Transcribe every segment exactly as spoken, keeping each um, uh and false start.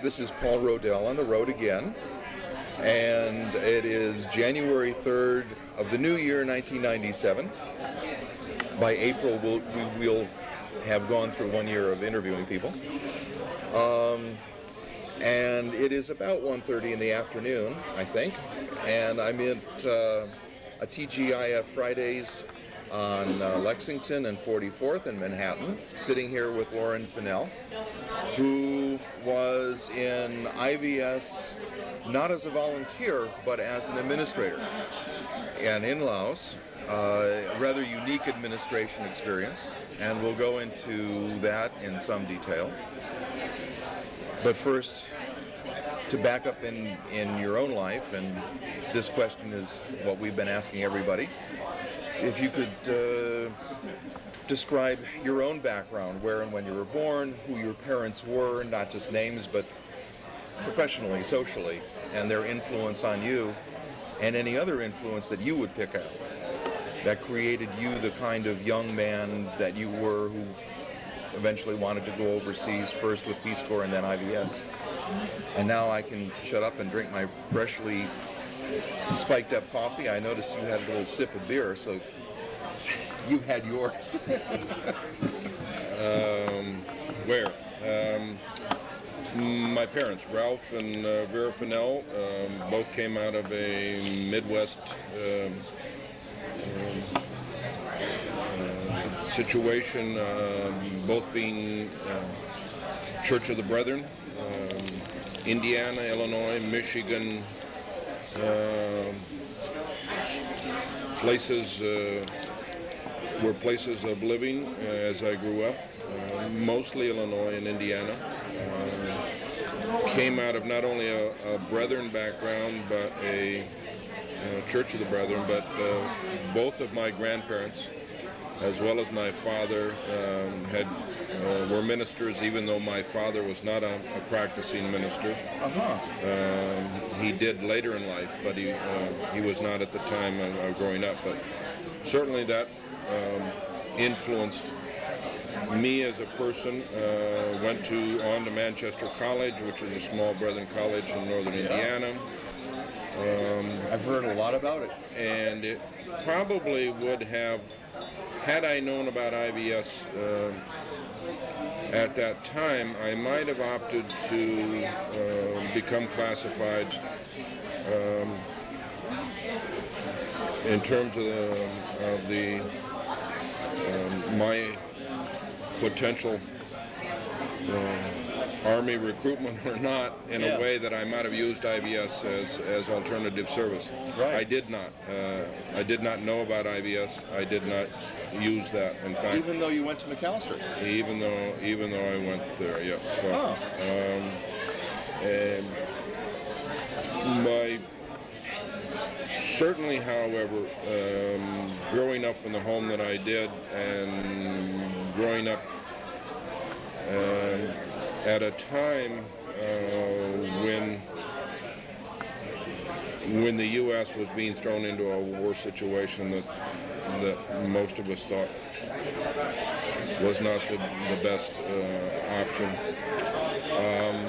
This is Paul Rodell on the road again, and it is January third of the new year, nineteen ninety-seven. By April, we'll, we will have gone through one year of interviewing people. Um, and it is about one thirty in the afternoon, I think, and I'm at uh, a T G I F Fridays on uh, Lexington and forty-fourth in Manhattan, sitting here with Lauren Fennell, who was in I V S not as a volunteer, but as an administrator. And in Laos, uh, a rather unique administration experience, and we'll go into that in some detail. But first, to back up in, in your own life, and this question is what we've been asking everybody, if you could uh, describe your own background, where and when you were born, who your parents were, not just names, but professionally, socially, and their influence on you, and any other influence that you would pick out that created you the kind of young man that you were, who eventually wanted to go overseas, first with Peace Corps and then I V S. And now I can shut up and drink my freshly spiked up coffee. I noticed you had a little sip of beer, so you had yours. um, where? Um, my parents, Ralph and uh, Vera Fennell, um, both came out of a Midwest um, um, uh, situation, um, both being uh, Church of the Brethren, um, Indiana, Illinois, Michigan, uh, places uh, were places of living uh, as I grew up, uh, mostly Illinois and Indiana. Uh, came out of not only a, a Brethren background, but a uh, Church of the Brethren, but uh, both of my grandparents, as well as my father, um, had uh, were ministers, even though my father was not a, a practicing minister. Uh-huh. Um, he did later in life, but he uh, he was not at the time of, of growing up. But certainly that um, influenced me as a person. Uh, went to on to Manchester College, which is a small Brethren college in northern Yeah. Indiana. Um, I've heard a lot about it. and it probably would have, had I known about I V S uh, at that time, I might have opted to uh, become classified um, in terms of the, of the um, my potential uh, Army recruitment or not, in Yeah. a way that I might have used I V S as, as alternative service. Right. I did not. Uh, I did not know about I V S. I did not use that. In fact, Even though you went to McAllister. even though even though I went there, yes. So, Oh. um, and my certainly, however, um, growing up in the home that I did, and growing up um, at a time uh, when when the U S was being thrown into a war situation that that most of us thought was not the, the best uh, option. Um,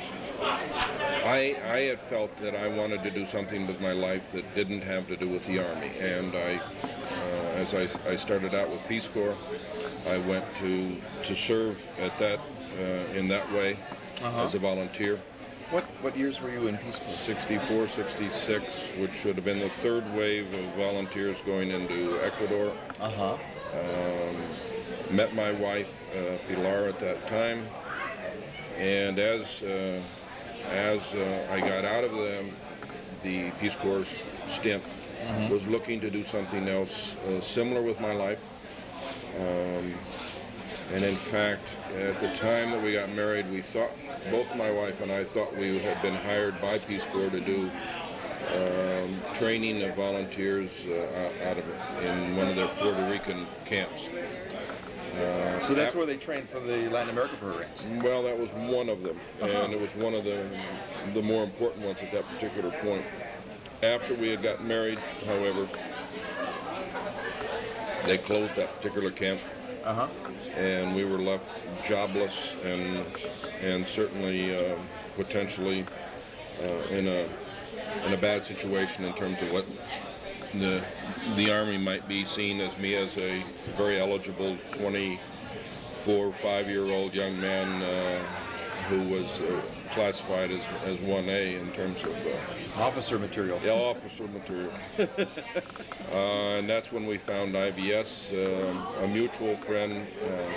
I, I had felt that I wanted to do something with my life that didn't have to do with the Army, and I, uh, as I, I started out with Peace Corps, I went to to serve at that uh, in that way Uh-huh. as a volunteer. What what years were you in Peace Corps? sixty-four, sixty-six, which should have been the third wave of volunteers going into Ecuador. Uh-huh. Um, met my wife, uh, Pilar, at that time, and as uh, as uh, I got out of the, the Peace Corps stint, Mhm. was looking to do something else uh, similar with my life. Um, and in fact, at the time that we got married, we thought, both my wife and I thought we had been hired by Peace Corps to do um, training of volunteers uh, out of in one of their Puerto Rican camps. Uh, So that's ap- where they trained for the Latin America programs. Well, that was one of them, Uh-huh. and it was one of the the more important ones at that particular point. After we had gotten married, however, they closed that particular camp. Uh-huh. and we were left jobless and and certainly uh, potentially uh, in a in a bad situation in terms of what the the Army might be seen as me as a very eligible twenty-four, five-year-old young man uh, who was uh, classified as as one A in terms of uh, Officer material. yeah, officer material. uh, and that's when we found I B S. Um, a mutual friend um,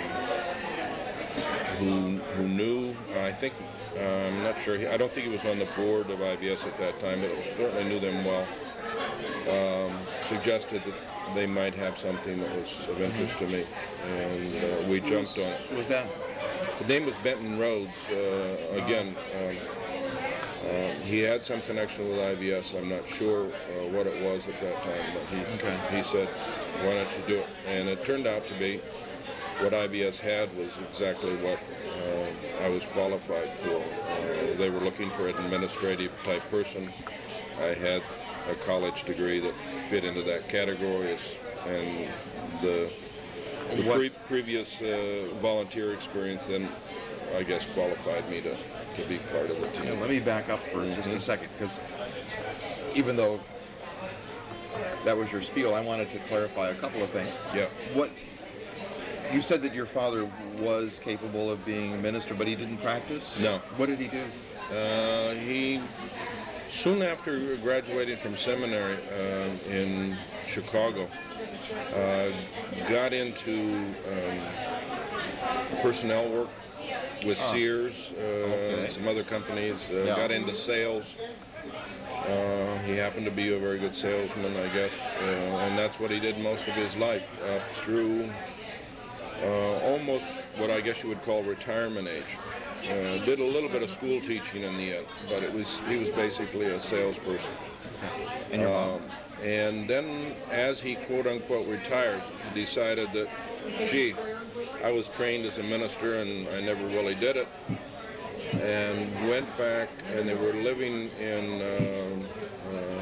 who who knew. I think uh, I'm not sure. He, I don't think he was on the board of I B S at that time, but certainly knew them well. Um, suggested that they might have something that was of interest to me, and uh, we jumped on it. Who was that? The name was Benton Rhodes. Uh, again, um, uh, he had some connection with I B S. I'm not sure uh, what it was at that time, but he Okay. he said, "Why don't you do it?" And it turned out to be what I B S had was exactly what uh, I was qualified for. Uh, they were looking for an administrative type person. I had a college degree that fit into that category, as, and the, the pre- previous uh, volunteer experience then, I guess, qualified me to, to be part of the team. Yeah, let me back up for just a second, because even though that was your spiel, I wanted to clarify a couple of things. Yeah. What you said that your father was capable of being a minister, but he didn't practice? No. What did he do? Uh, he, soon after graduating from seminary uh, in Chicago, uh, got into um, personnel work with Ah. Sears uh, Okay. and some other companies, uh, Yeah. got into sales. Uh, he happened to be a very good salesman, I guess, uh, and that's what he did most of his life, up through uh, almost what I guess you would call retirement age. Uh, did a little bit of school teaching in the end, but it was he was basically a salesperson. And your mom? Um, and then, as he quote unquote retired, he decided that, gee, I was trained as a minister and I never really did it. And went back, and they were living in uh, uh,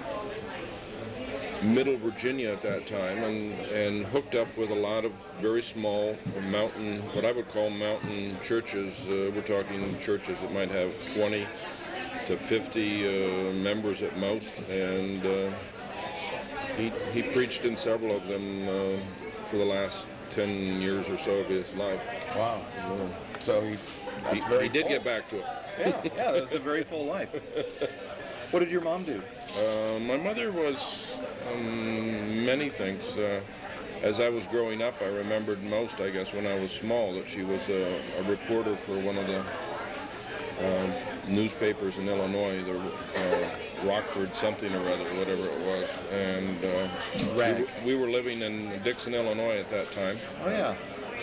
Middle Virginia at that time, and, and hooked up with a lot of very small mountain, what I would call mountain churches. Uh, we're talking churches that might have twenty to fifty uh, members at most, and uh, he, he preached in several of them uh, for the last ten years or so of his life. Wow. So he, that's He, very he did full. get back to it. Yeah, yeah, that's a very full life. What did your mom do? Uh, my mother was um, many things. Uh, as I was growing up, I remembered most, I guess, when I was small, that she was a, a reporter for one of the uh, newspapers in Illinois, the uh, Rockford something or other, whatever it was. And uh, we, Rag. were- we were living in Dixon, Illinois at that time. Oh, yeah.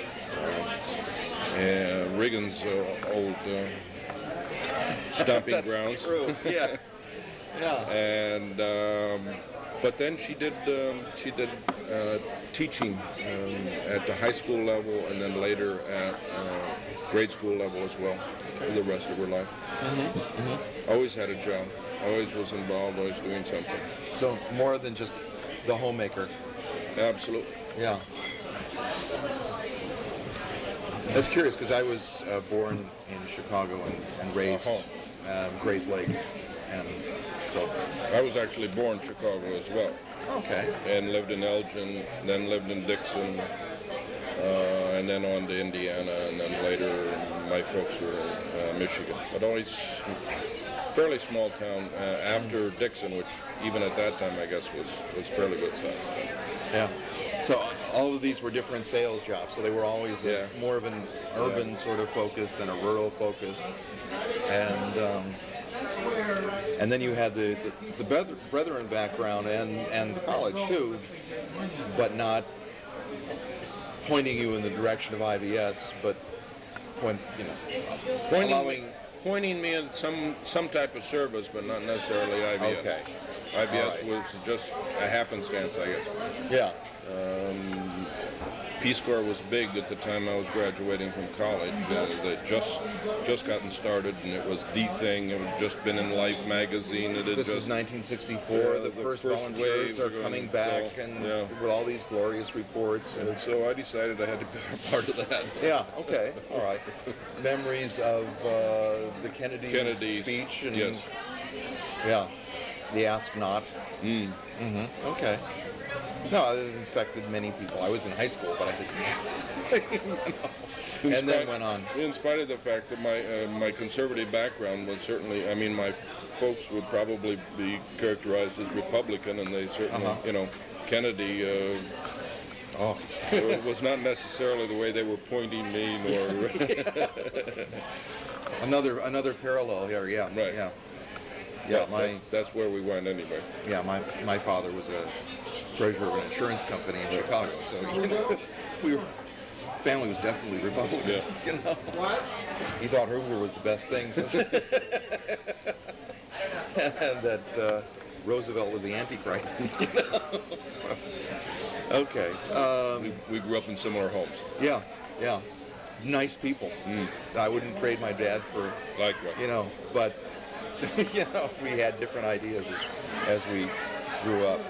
Uh, Riggins' uh, old uh, stomping That's grounds. true, yes. Yeah. And um, but then she did um, she did uh, teaching um, at the high school level, and then later at uh, grade school level as well for the rest of her life. Mm-hmm. Mm-hmm. Always had a job. Always was involved. Always doing something. So more than just the homemaker. Absolutely. Yeah. That's curious, because I was uh, born in Chicago and, and raised Uh-huh. um, Grays Lake, and so. I was actually born in Chicago as well, Okay. and lived in Elgin, then lived in Dixon, uh, and then on to Indiana, and then later my folks were in uh, Michigan. But always fairly small town uh, after Dixon, which even at that time I guess was, was fairly good size. Yeah. So all of these were different sales jobs, so they were always a, Yeah. more of an urban sort of focus than a rural focus. And um, and then you had the, the, the Breth- Brethren background and, and the college too, but not pointing you in the direction of I B S, but point, you know, Pointing, allowing... pointing me in some, some type of service, but not necessarily I B S. Okay. I B S All right. was just a happenstance, I guess. Yeah. Um, Peace Corps was big at the time I was graduating from college. Uh, they'd just just gotten started, and it was the thing. It had just been in Life magazine. It had This just, is nineteen sixty-four. Yeah, the, the first, first volunteers waves are are going, coming back, so, and yeah. with all these glorious reports. And And so I decided I had to be a part of that. yeah, okay, all right. Memories of uh, the Kennedy Kennedy's speech, and yes. yeah, the Ask Not. Mm. Mm-hmm. Okay. No, it infected many people. I was in high school, but I said, yeah. You know. In And then spite- went on. In spite of the fact that my uh, my conservative background was certainly, I mean, my folks would probably be characterized as Republican, and they certainly, Uh-huh. you know, Kennedy uh, Oh. was not necessarily the way they were pointing me, nor Another another parallel here, yeah. Right. Yeah. Yeah, my that's, that's where we went anyway. yeah, my my father was a treasurer of an insurance company in Chicago, so you know, we were family was definitely Republican. Yeah. You know, what? He thought Hoover was the best thing since, and that uh, Roosevelt was the Antichrist. You know? So, okay. Um, We, we grew up in similar homes. yeah, yeah, nice people. Mm. I wouldn't trade my dad for, Likewise. you know, but you know, we had different ideas as, as we grew up.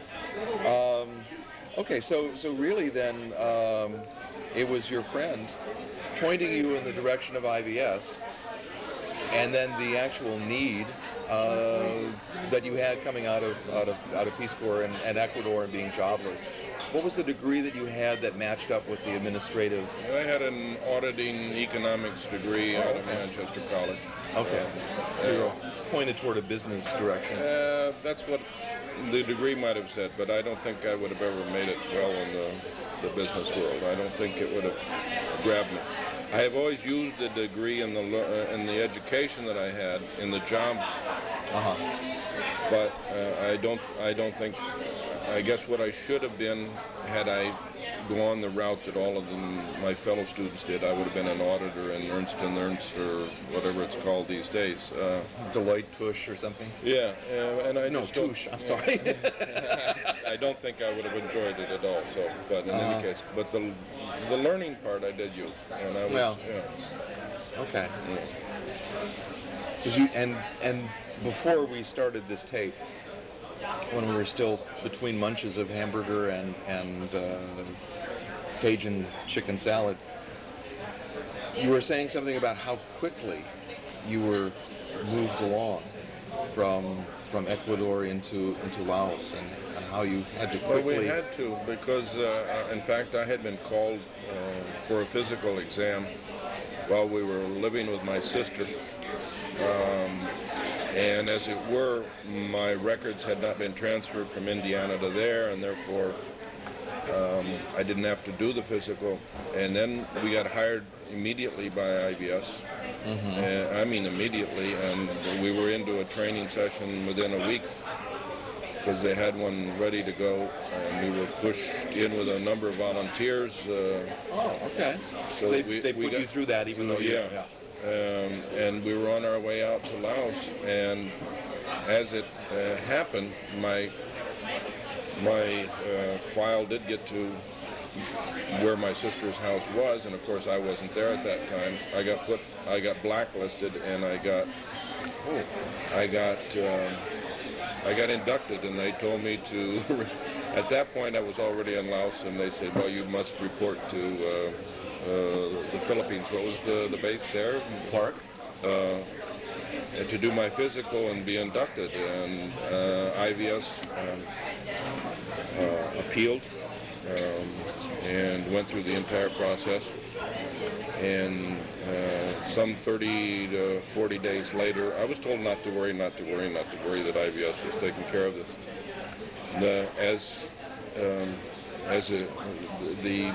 Um, okay, so so really then, um, it was your friend pointing you in the direction of I V S, and then the actual need uh, that you had coming out of out of out of Peace Corps and, and Ecuador and being jobless. What was the degree that you had that matched up with the administrative? I had an auditing economics degree out of Manchester College. Okay, so you're pointed toward a business direction. Uh, that's what the degree might have said, but I don't think I would have ever made it well in the, the business world. I don't think it would have grabbed me. I have always used the degree and the uh, and the education that I had in the jobs, Uh-huh. but uh, I don't I don't think. I guess what I should have been, had I gone the route that all of them, my fellow students did, I would have been an auditor in Ernst and Ernst or whatever it's called these days. Uh, Deloitte, Tush, or something? yeah, uh, and I No, just don't- Tush. I'm sorry. I don't think I would have enjoyed it at all. So, but in Uh-huh. any case, but the the learning part I did use, and I was Well. yeah. Okay. yeah. 'Cause you, and and before we started this tape, when we were still between munches of hamburger and and uh, Cajun chicken salad, you were saying something about how quickly you were moved along from from Ecuador into into Laos, and, and how you had to Well, quickly. we had to because, uh, in fact, I had been called uh, for a physical exam while we were living with my sister. Um, and as it were, my records had not been transferred from Indiana to there, and therefore um, I didn't have to do the physical. And then we got hired immediately by I V S. Mm-hmm. Uh, I mean immediately, and we were into a training session within a week because they had one ready to go, and we were pushed in with a number of volunteers. Uh, Oh, okay. So So they, we- they we put got- you through that, even though you. yeah. Um, and we were on our way out to Laos, and as it uh, happened, my my uh, file did get to where my sister's house was, and of course I wasn't there at that time. I got put, I got blacklisted, and I got, I got, um, I got inducted, and they told me to. At that point, I was already in Laos, and they said, "Well, you must report to uh, uh, the Philippines." What was the the base there? Clark. Uh, to do my physical and be inducted, and uh, I V S um, uh, appealed um, and went through the entire process. And uh, some thirty to forty days later, I was told not to worry, not to worry, not to worry, that I V S was taking care of this. The, as um, as a, the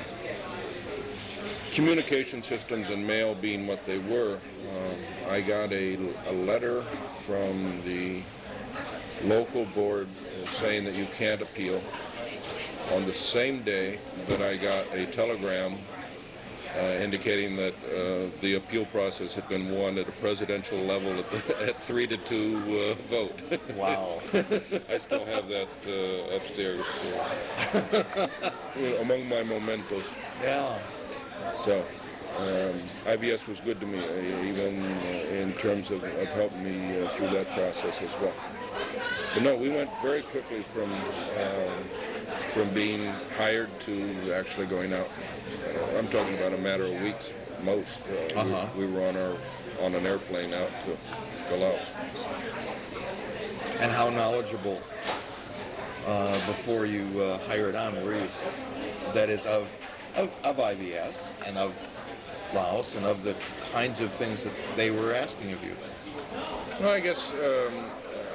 communication systems and mail being what they were, um, I got a, a letter from the local board uh, saying that you can't appeal. On the same day that I got a telegram uh, indicating that uh, the appeal process had been won at a presidential level at, the, at three to two uh, vote. Wow. I still have that uh, upstairs uh, you know, among my mementos. Yeah. So um, I B S was good to me, uh, even uh, in terms of, of helping me uh, through that process as well. But no, we went very quickly from uh, from being hired to actually going out. Uh, I'm talking about a matter of weeks, most. Uh, uh-huh. we, we were on our on an airplane out to, to Laos. And how knowledgeable uh, before you uh, hired on were you? That is of, of of I B S and of Laos and of the kinds of things that they were asking of you. Well, I guess um,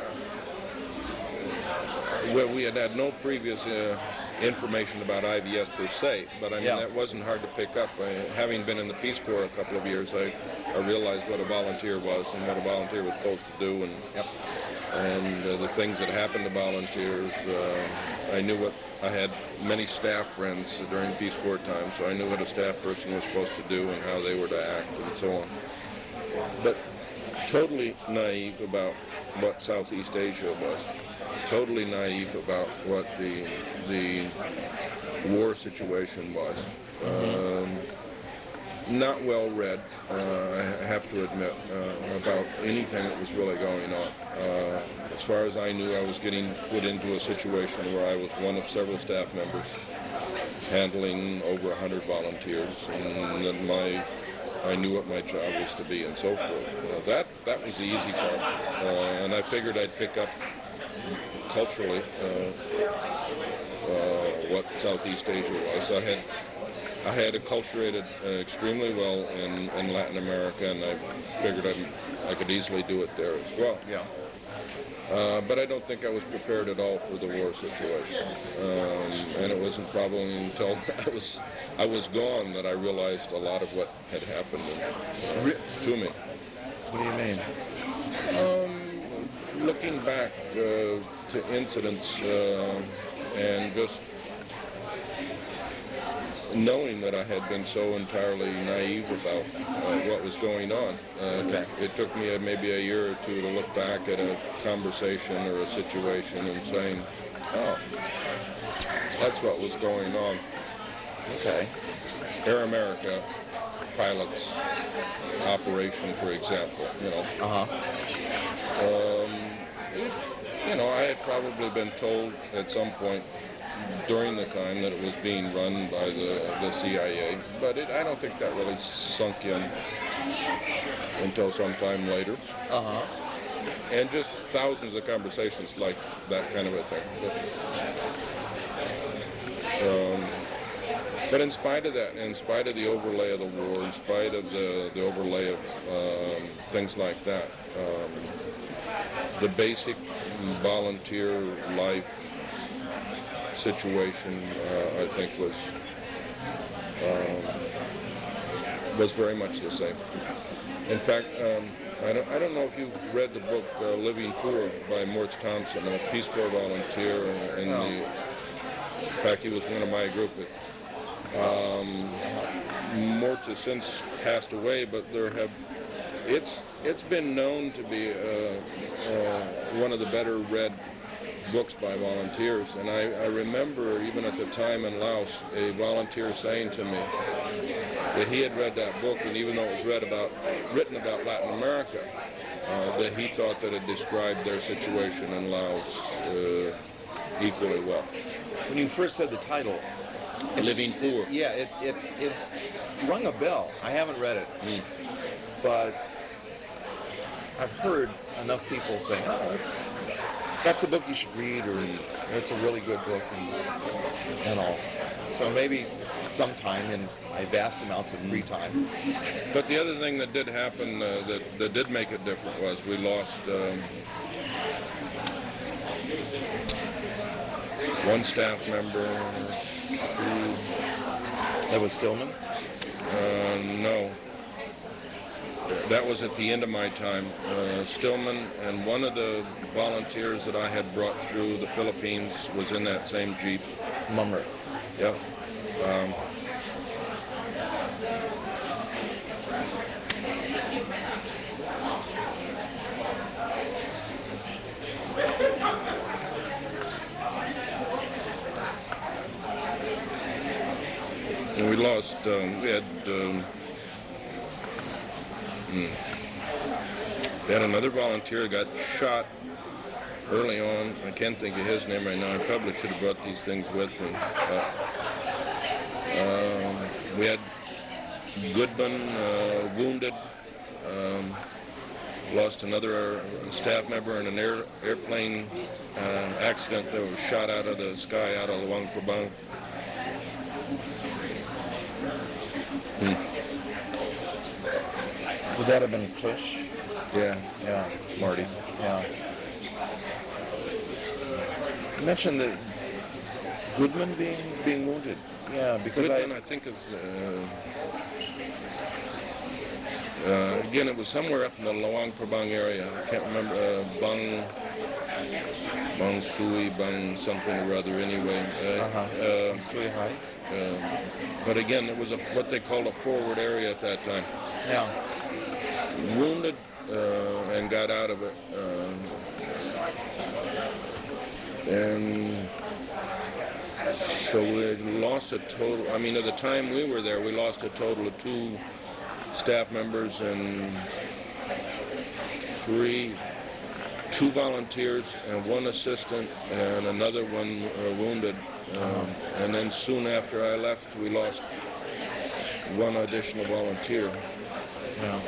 well, we had had no previous uh, information about I B S per se, but I mean, Yeah. that wasn't hard to pick up. I, having been in the Peace Corps a couple of years, I, I realized what a volunteer was and what a volunteer was supposed to do, and Yep. and uh, the things that happened to volunteers. Uh, I knew what I had many staff friends during Peace Corps time, so I knew what a staff person was supposed to do and how they were to act and so on. But totally naive about what Southeast Asia was. Totally naive about what the the war situation was. Um, not well read, uh, I have to admit, uh, about anything that was really going on. Uh, as far as I knew, I was getting put into a situation where I was one of several staff members handling over one hundred volunteers, and that my I knew what my job was to be and so forth. Uh, that that was the easy part, uh, and I figured I'd pick up culturally uh, uh, what Southeast Asia was. I had I had acculturated uh, extremely well in, in Latin America, and I figured I'd, I could easily do it there as well. Yeah. Uh, but I don't think I was prepared at all for the war situation, um, and it wasn't probably until I was I was gone that I realized a lot of what had happened uh, to me. What do you mean? Um, looking back uh, to incidents uh, and just knowing that I had been so entirely naive about uh, what was going on. Uh, Okay. It took me uh, maybe a year or two to look back at a conversation or a situation and saying, oh, that's what was going on. Okay. Air America pilots operation, for example, you know. Uh-huh. Um, it, you know, I had probably been told at some point during the time that it was being run by the, the C I A, but it, I don't think that really sunk in until some time later. Uh-huh. And just thousands of conversations like that kind of a thing. But, um, but in spite of that, in spite of the overlay of the war, in spite of the, the overlay of um, things like that, um, the basic volunteer life situation, uh, I think, was um, was very much the same. In fact, um, I don't I don't know if you've read the book uh, Living Poor by Mortz Thompson, a Peace Corps volunteer, and, and No. the, in fact, he was one of my group. Um, Mortz has since passed away, but there have it's it's been known to be uh, uh, one of the better read books by volunteers, and I, I remember even at the time in Laos a volunteer saying to me that he had read that book, and even though it was read about written about Latin America, uh, that he thought that it described their situation in Laos uh, equally well. When you first said the title, it's- Living Poor. it- yeah, it, it it rung a bell. I haven't read it, Mm. but I've heard enough people say, "Oh, that's that's the book you should read," or "It's a really good book," and, and all. So maybe sometime in my vast amounts of free time. But the other thing that did happen uh, that, that did make it different was we lost um, one staff member, two, That was Stillman? uh, no. That was at the end of my time. Uh, Stillman and one of the volunteers that I had brought through the Philippines was in that same Jeep. Mummer. Yep. Um, lost, um, we had, um, hmm, we had another volunteer got shot early on. I can't think of his name right now. I probably should have brought these things with me. Uh, um, we had Goodman uh, wounded. Um, lost another staff member in an air, airplane uh, accident that was shot out of the sky out of Luang Prabang. Hmm. Would that have been Klish? Yeah, Yeah. Marty. Yeah. You mentioned that Goodman being being wounded. Yeah, because Goodman, I, I think, is... Uh, uh, again, it was somewhere up in the Luang Prabang area. I can't remember. Uh, Bang... Bang Sui, Bang something or other anyway. Uh, uh-huh. uh, Sui Hai. uh, but again, it was a, what they called a forward area at that time. Yeah. Wounded uh, and got out of it. Uh, and so we lost a total, I mean, at the time we were there, we lost a total of two staff members and three, two volunteers and one assistant and another one uh, wounded. Um, and then soon after I left, we lost one additional volunteer. Yeah.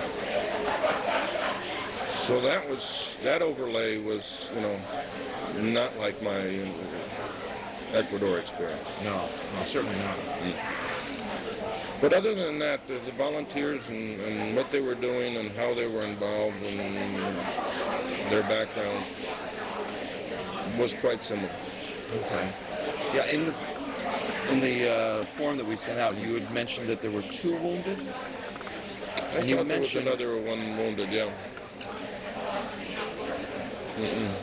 So that was, that overlay was, you know, not like my Ecuador experience. No, no, certainly not. Mm. But other than that, the, the volunteers and, and what they were doing and how they were involved and their background was quite similar. Okay. Yeah, in the in the uh, form that we sent out, you had mentioned that there were two wounded. I And you thought there was mentioned- another one wounded, yeah. Mm-mm.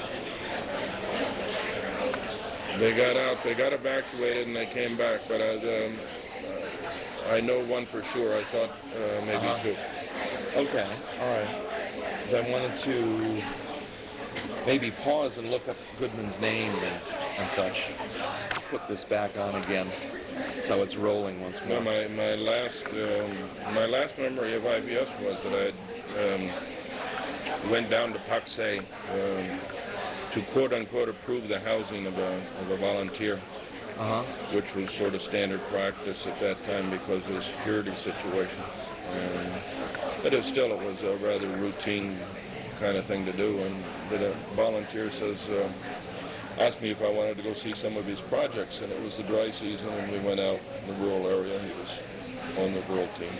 They got out, they got evacuated, and they came back, but I, um, I know one for sure. I thought uh, maybe Uh-huh. two. Okay, all right. Because I wanted to maybe pause and look up Goodman's name and, and such. Put this back on again, so it's rolling once No, more. my, my last um, my last memory of I B S was that I um, went down to Paksay um, to quote unquote approve the housing of a of a volunteer, Uh-huh. which was sort of standard practice at that time because of the security situation. Um, but it still, it was a rather routine kind of thing to do. And the volunteer says, uh, asked me if I wanted to go see some of his projects, and it was the dry season, and we went out in the rural area. He was on the rural team.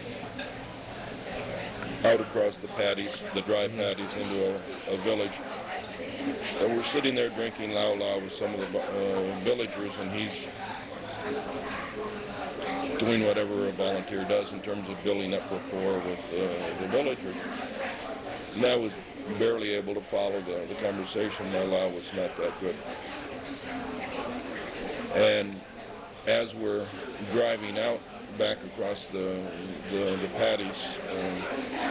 Out across the paddies, the dry paddies, into a, a village. And we're sitting there drinking lao lao with some of the uh, villagers, and he's doing whatever a volunteer does in terms of building up rapport with uh, the villagers. And I was barely able to follow the, the conversation. My lao was not that good. And as we're driving out back across the the, the paddies, um,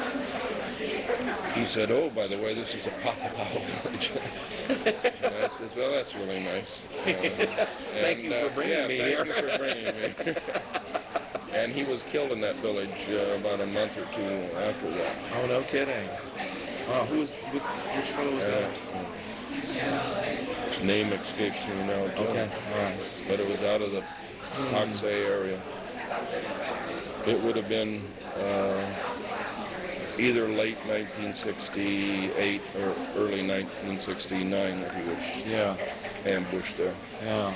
he said, "Oh, by the way, this is a Pathabao village." And I says, "Well, that's really nice." Uh, Thank and, you for uh, bringing yeah, me thank here. you for bringing me. And he was killed in that village uh, about a month or two after that. Oh, no kidding. Oh, who was, which, which fellow was that? Uh, name escapes me now, John. Okay, all right. But it was out of the Paksay area. It would have been uh, either late nineteen sixty-eight or early nineteen sixty-nine that he was Yeah, ambushed there. yeah.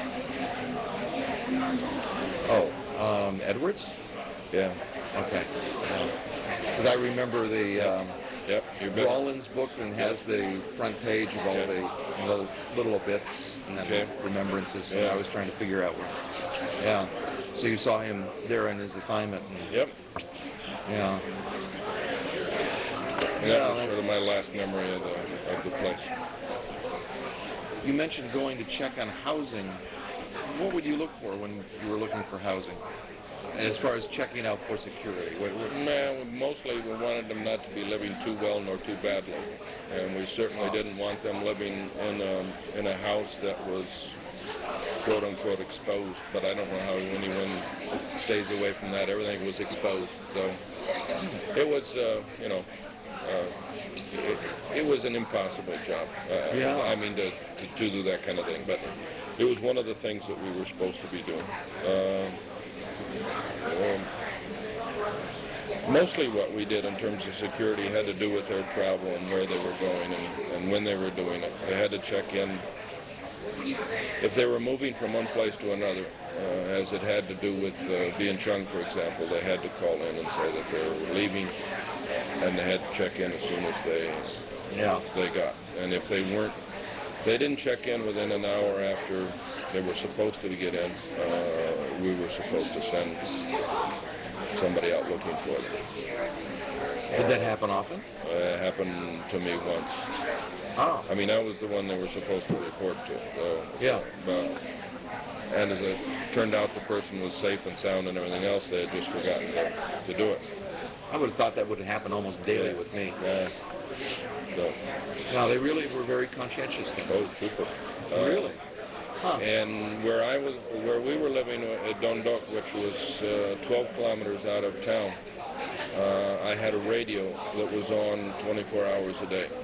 Oh, um, Edwards? Yeah. Okay. Because I remember the um, Yep. You bet. Rollins book and has the front page of all Yeah. the little, little bits and then Okay. remembrances. And Yeah. I was trying to figure out where. Yeah. So you saw him there in his assignment. And, Yep. yeah. And Yeah, that was that's- sort of my last memory of the of the place. You mentioned going to check on housing. What would you look for when you were looking for housing? As far as checking out for security, what, what, Man, mostly we wanted them not to be living too well nor too badly, and we certainly Oh. didn't want them living in a in a house that was quote-unquote exposed, but I don't know how anyone stays away from that. Everything was exposed, so it was, uh, you know, uh, it, it was an impossible job. Uh, Yeah. I mean, to, to, to do that kind of thing, but it was one of the things that we were supposed to be doing. Uh, um, Mostly what we did in terms of security had to do with their travel and where they were going and, and when they were doing it. They had to check in. If they were moving from one place to another, uh, as it had to do with uh, Vientiane, for example, they had to call in and say that they were leaving, and they had to check in as soon as they Yeah. they got. And if they weren't, if they didn't check in within an hour after they were supposed to get in, uh, we were supposed to send somebody out looking for them. Did that happen often? Uh, it happened to me once. Oh. I mean, I was the one they were supposed to report to. So, Yeah. But, and as it turned out, the person was safe and sound and everything else. They had just forgotten to, to do it. I would have thought that would have happened almost daily Yeah. with me. Yeah. So, No, they really were very conscientious then. oh, super. Uh, Really? Huh. And where I was, where we were living at Dundalk, which was uh, twelve kilometers out of town, uh, I had a radio that was on twenty-four hours a day,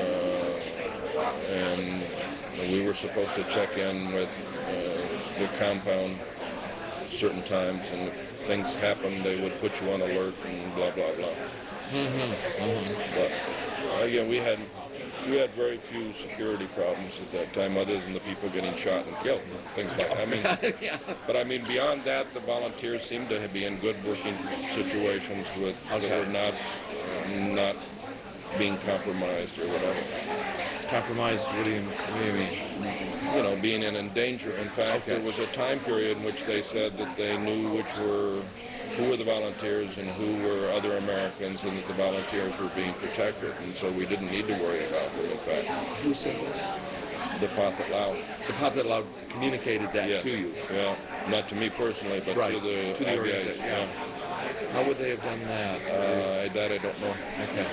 uh, and we were supposed to check in with uh, the compound certain times, and if things happened, they would put you on alert and blah blah blah. Mm-hmm. Mm-hmm. But again, we had. We had very few security problems at that time, other than the people getting shot and killed, things like that. I mean, Yeah. but I mean, beyond that, the volunteers seemed to be in good working situations with Okay. that were not uh, not being compromised or whatever. Compromised, what do you, what do you mean? You know, being in danger. In fact, Okay. there was a time period in which they said that they knew which were who were the volunteers and who were other Americans, and that the volunteers were being protected, and so we didn't need to worry about them. In fact, Who said this? the Pathet Lao. The Pathet Lao communicated that Yeah. to you. Yeah, not to me personally, but Right, to the to the I B Is. organization, yeah. How would they have done that? Uh, that I don't know. Okay.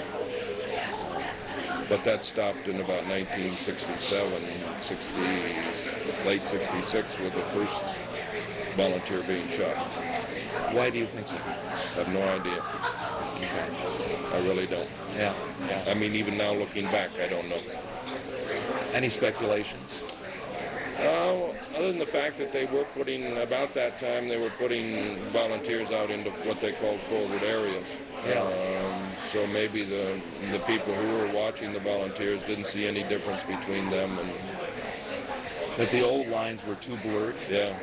But that stopped in about nineteen sixty-seven, sixty, late sixty-six, with the first volunteer being shot. Why do you think so? I have no idea. I really don't. Yeah. Yeah. I mean, even now looking back, I don't know. Any speculations? Uh, other than the fact that they were putting, about that time, they were putting volunteers out into what they called forward areas. Yeah. Um, so maybe the the people who were watching the volunteers didn't see any difference between them and, That the old lines were too blurred? yeah.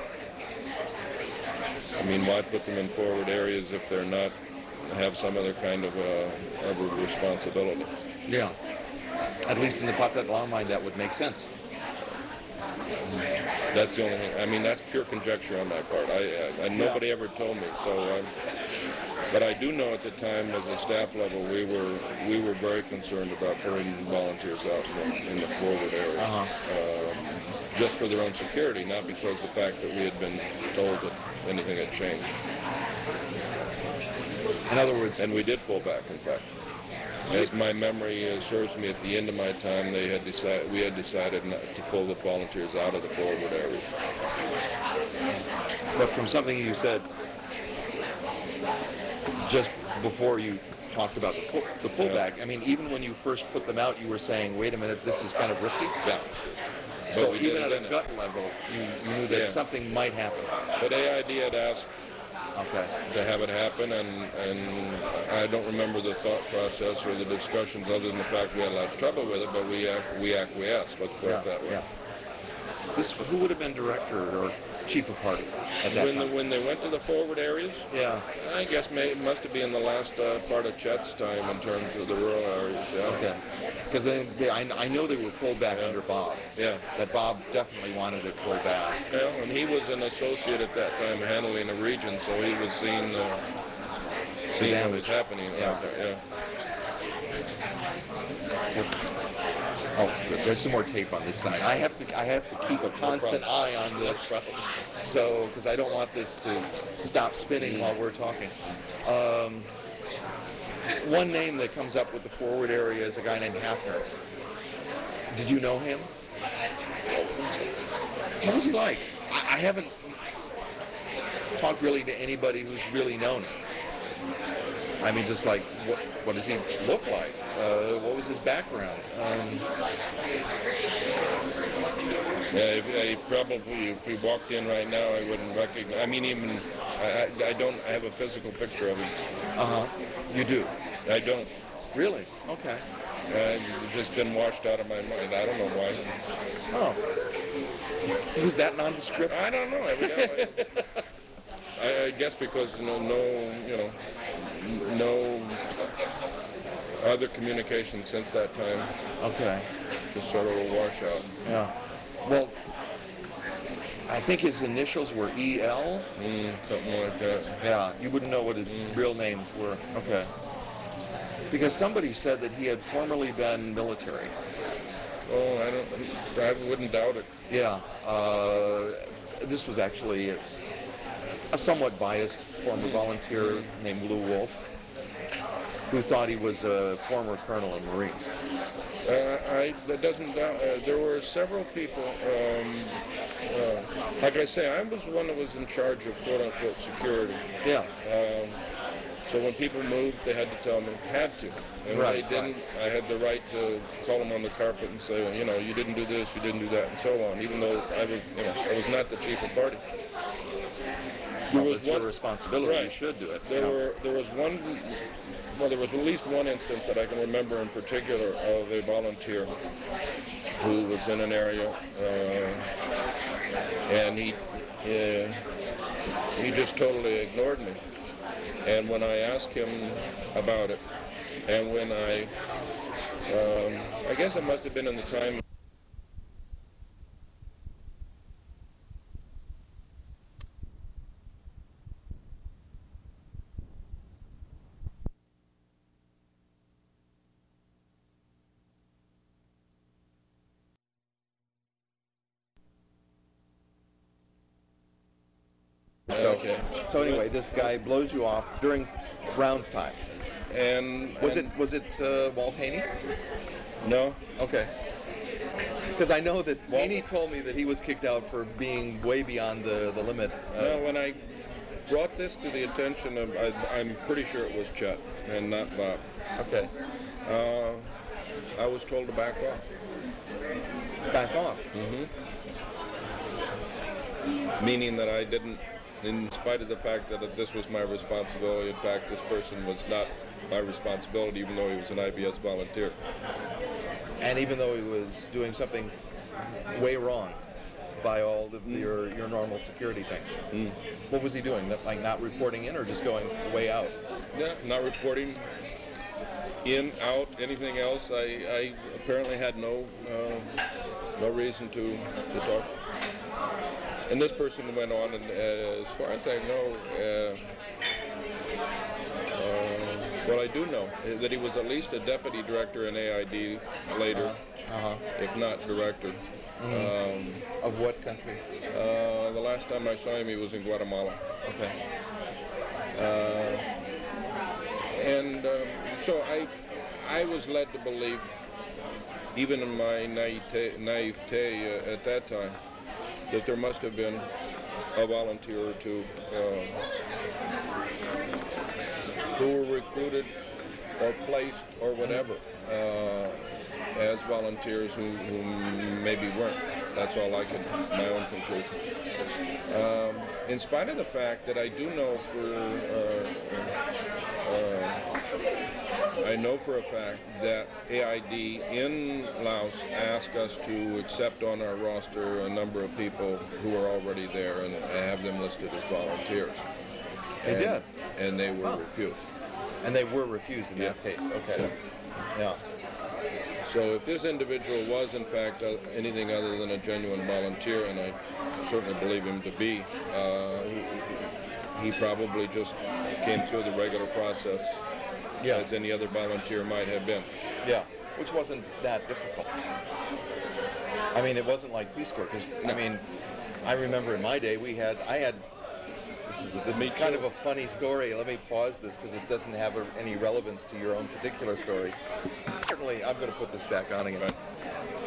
I mean, why put them in forward areas if they're not, have some other kind of, uh, of a responsibility? Yeah. At least in the Pathet Lao mind, that would make sense. That's the only thing. I mean, that's pure conjecture on my part. I, I, I nobody Yeah. ever told me. So, um, but I do know at the time, as a staff level, we were we were very concerned about putting volunteers out in the, in the forward areas, Uh-huh. um, just for their own security, not because of the fact that we had been told that anything had changed. In other words, And we did pull back, in fact. As my memory uh, serves me, at the end of my time, they had decided we had decided not to pull the volunteers out of the forward areas. but from something you said just before you talked about the, pull, the pullback, I mean, even when you first put them out, you were saying, wait a minute, this is kind of risky? Yeah. So But we did even it at a in it. gut level, you, you knew that Yeah. something might happen. But A I D had asked Okay. to have it happen, and and I don't remember the thought process or the discussions, other than the fact we had a lot of trouble with it, but we ac- we acquiesced. Let's put Yeah, it that way. yeah. This, who would have been director or chief of party at that When the, time? when they went to the forward areas, Yeah. I guess may, it must have been the last uh, part of Chet's time in terms of the rural areas. Yeah. Okay. Because they, they, I, I know they were pulled back Yeah. under Bob. Yeah. That Bob definitely wanted it pulled back. Well, and he was an associate at that time handling a region, so he was seeing uh, seeing what was damage. happening Yeah. out there. Yeah. Oh, good. There's some more tape on this side. I have to I have to keep a constant eye on this, so because I don't want this to stop spinning while we're talking. Um, one name that comes up with the forward area is a guy named Hafner. Did you know him? What was he like? I, I haven't talked really to anybody who's really known him. I mean, just like, what, what does he look like? Uh, what was his background? Um, Yeah, if, I probably, if we walked in right now, I wouldn't recognize. I mean, even I, I, I don't. I have a physical picture of him. uh-huh. You do? I don't. Really? Okay. Uh, it's just been washed out of my mind. I don't know why. Oh. He was that nondescript? I don't know. Evidently. I, I guess because you know, no, you know, n- no other communication since that time. Okay. Just sort of a washout. Yeah. Well, I think his initials were E L. Mm, something like that. Yeah, you wouldn't know what his real names were. Okay. Because somebody said that he had formerly been military. Oh, I don't. I wouldn't doubt it. Yeah. Uh, this was actually a, a somewhat biased former volunteer named Lou Wolf, who thought he was a former colonel in Marines. Uh, I that doesn't doubt. Uh, there were several people. Um, uh, like I say, I was the one that was in charge of quote unquote security. Yeah. Um, so when people moved, they had to tell me, had to. And when Right, they didn't, I had the right to call them on the carpet and say, well, you know, you didn't do this, you didn't do that, and so on. Even though I was, you know, I was not the chief of party. There Well, was it's your one responsibility. You right. should do it. There Yeah. were there was one. Well, there was at least one instance that I can remember in particular of a volunteer who was in an area, uh, and he uh, he just totally ignored me. And when I asked him about it, and when I, um, I guess it must have been in the time. So, Okay. so anyway, this guy blows you off during rounds time. And Was and- it was it uh, Walt Haney? No. Okay. Because I know that Walt- Haney told me that he was kicked out for being way beyond the, the limit. Uh, No, when I brought this to the attention of, I, I'm pretty sure it was Chet and not Bob. Okay. Uh, I was told to back off. Back off. Mm-hmm. Meaning that I didn't, in spite of the fact that this was my responsibility, in fact, this person was not my responsibility, even though he was an I B S volunteer. And even though he was doing something way wrong by all of Mm. your, your normal security things. Mm. What was he doing? That- Like not reporting in or just going way out? Yeah, not reporting in, out, anything else. I, I apparently had no uh, no reason to, to talk. And this person went on, and uh, as far as I know, uh, uh, well, I do know uh, that he was at least a deputy director in A I D later, Uh-huh. if not director. Um, Of what country? uh, the last time I saw him, he was in Guatemala. Okay. Uh, and um, so I, I was led to believe, even in my naivete, naivete uh, at that time, that there must have been a volunteer or two uh, who were recruited or placed or whatever uh, as volunteers who, who maybe weren't. That's all I could, my own conclusion. Um, in spite of the fact that I do know for, uh, uh, I know for a fact that A I D in Laos asked us to accept on our roster a number of people who are already there and have them listed as volunteers. They and, did? And they were Huh. refused. And they were refused in Yeah. that case. Okay. Yeah. So if this individual was in fact uh, anything other than a genuine volunteer, and I certainly believe him to be, uh, he, he probably just came through the regular process Yeah. as any other volunteer might have been. Yeah. Which wasn't that difficult. I mean, it wasn't like Peace Corps, because, I mean, I remember in my day we had, I had, this is, this Me is kind too. of a funny story. Let me pause this because it doesn't have a, any relevance to your own particular story. Certainly, I'm going to put this back on again.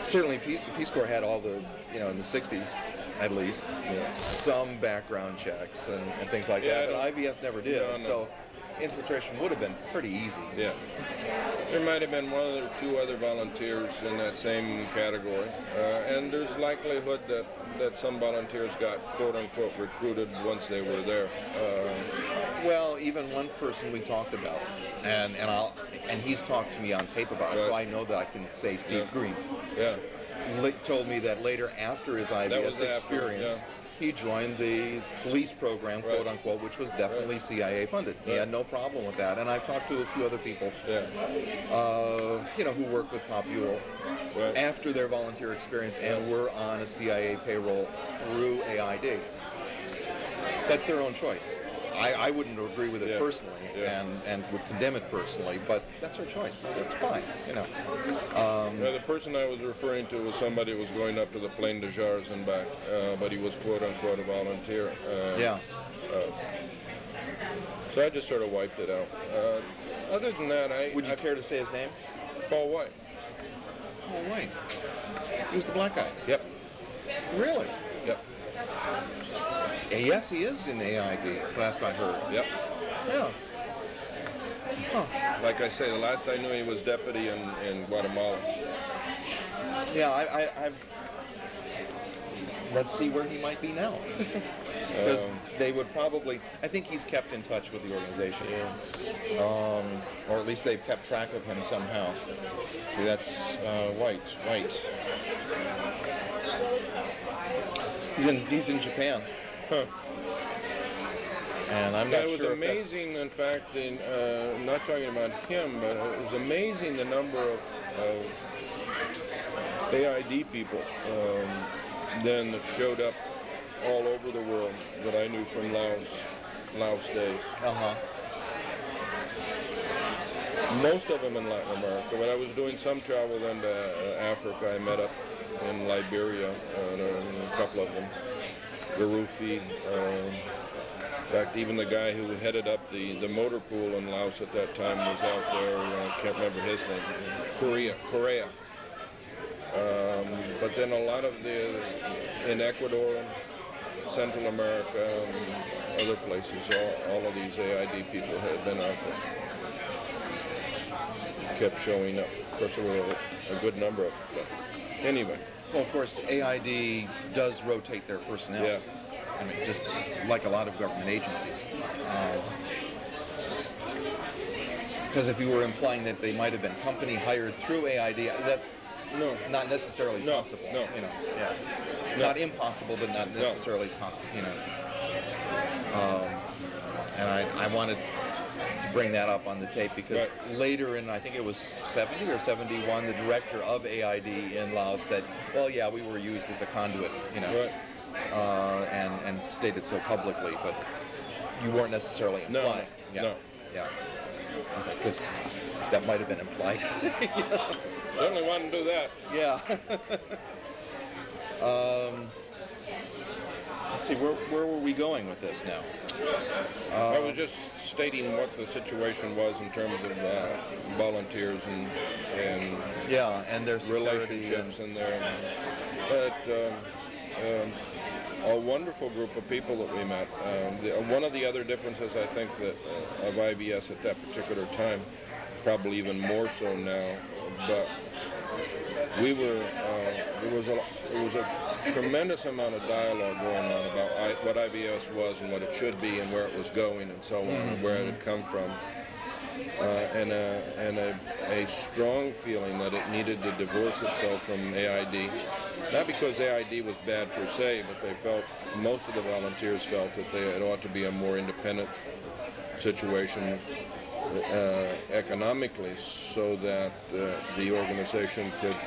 certainly P- the Peace Corps had all the, you know, in the sixties at least, Yeah. some background checks and, and things like Yeah, that, but I I B S never did. No, no. So infiltration would have been pretty easy. Yeah. There might have been one or two other volunteers in that same category, uh, and there's likelihood that, that some volunteers got quote-unquote recruited once they were there. Uh, Well, even one person we talked about, and and I'll and he's talked to me on tape about it, so I Right. know that I can say Steve Yeah. Green. yeah. Li- told me that later, after his I B That S was after, experience, he joined the police program, Right. quote unquote, which was definitely C I A funded. He Right. had no problem with that, and I've talked to a few other people, Yeah. uh, you know, who worked with Pop Buell Right. after their volunteer experience and were on a C I A payroll through A I D. That's their own choice. I, I wouldn't agree with it Yeah. personally, Yeah. and, and would condemn it personally, but that's their choice. That's fine, you know. Um, Now, the person I was referring to was somebody who was going up to the Plaine de Jars and back, uh, but he was quote-unquote a volunteer. Uh, yeah. Uh, so I just sort of wiped it out. Uh, other than that, I... Would you I, care to say his name? Paul White. Oh, wait. He was the black guy. Yep. Really? Yep. Uh, Yes, he is in A I D, last I heard. Yep. Yeah. Huh. Like I say, the last I knew he was deputy in, in Guatemala. Yeah, I, I, I've... Let's see where he might be now. Because Um, they would probably... I think he's kept in touch with the organization. Um, or at least they've kept track of him somehow. See, that's uh, White. White. He's in, he's in Japan. Huh. And I'm Yeah, not it was sure if that's- amazing, in fact, in, uh, not talking about him, but it was amazing the number of, of A I D people um, then that showed up all over the world that I knew from Laos, Laos days. Uh-huh. Most of them in Latin America, but I was doing some travel then to uh, Africa. I met up in Liberia, uh, a couple of them, Garufi. Um, in fact, even the guy who headed up the, the motor pool in Laos at that time was out there. I uh, can't remember his name. Korea. Korea. Um, but then a lot of the, in Ecuador, Central America, um, other places, all, all of these A I D people had been out there. Kept showing up. Of course, there were a, a good number of them. But anyway. Well, of course, A I D does rotate their personnel. Yeah. I mean, just like a lot of government agencies. Because if you were implying that they might have been company hired through A I D, that's No. not necessarily No, possible. no. You know, yeah. No. Not impossible, but not No. necessarily possible. You know. Um, and I, I wanted to bring that up on the tape because Right. later in, I think it was seventy or seventy-one, the director of A I D in Laos said, "Well, yeah, we were used as a conduit, you know." Right. Uh, and and stated so publicly, but you weren't necessarily No, implying. Yeah. no. Yeah. Because that might have been implied. Certainly wouldn't do that. Yeah. um, let's see, where where were we going with this now? I was just stating what the situation was in terms of uh, volunteers and and Yeah, and their security relationships and- in there. But um, um, a wonderful group of people that we met. Um, the, one of the other differences I think that uh, of I B S at that particular time, probably even more so now, but we were uh, there was a there was a tremendous amount of dialogue going on about I, what I B S was and what it should be and where it was going and so on, and where it had come from. Uh, and a, and a, a strong feeling that it needed to divorce itself from A I D. Not because A I D was bad per se, but they felt, most of the volunteers felt that they, it ought to be a more independent situation uh, economically so that uh, the organization could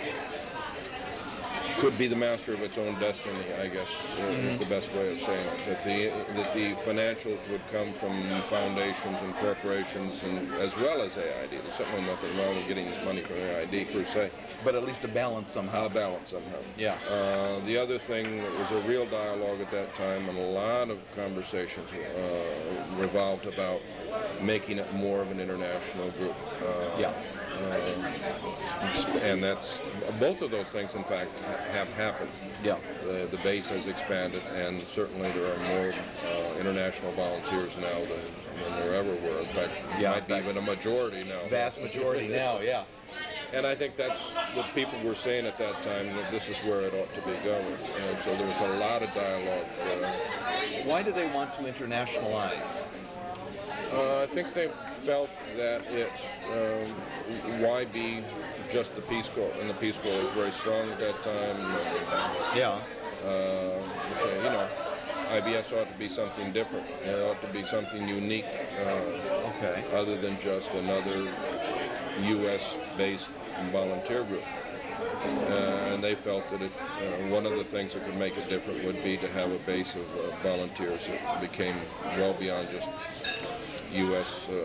could be the master of its own destiny, I guess, uh, is the best way of saying it. That the that the financials would come from foundations and corporations, and as well as A I D. There's certainly nothing wrong with getting money from A I D per se. But at least a balance somehow. A balance somehow. Yeah. Uh, the other thing that was a real dialogue at that time, and a lot of conversations uh, revolved about making it more of an international group. Uh, Yeah. uh, and that's both of those things, in fact, have happened. Yeah. The, the base has expanded, and certainly there are more uh, international volunteers now than, than there ever were. In fact, Yeah, might be that- even a majority now. Vast majority now, yeah. And I think that's what people were saying at that time, that this is where it ought to be going. And so there was a lot of dialogue. Uh, Why do they want to internationalize? uh, I think they felt that it, um, why be just the Peace Corps? And the Peace Corps was very strong at that time. Yeah. Uh, so, you know, I B S ought to be something different. It ought to be something unique, uh, Okay. other than just another U S-based volunteer group. Uh, and they felt that it, uh, one of the things that could make it different would be to have a base of uh, volunteers that became well beyond just U S uh,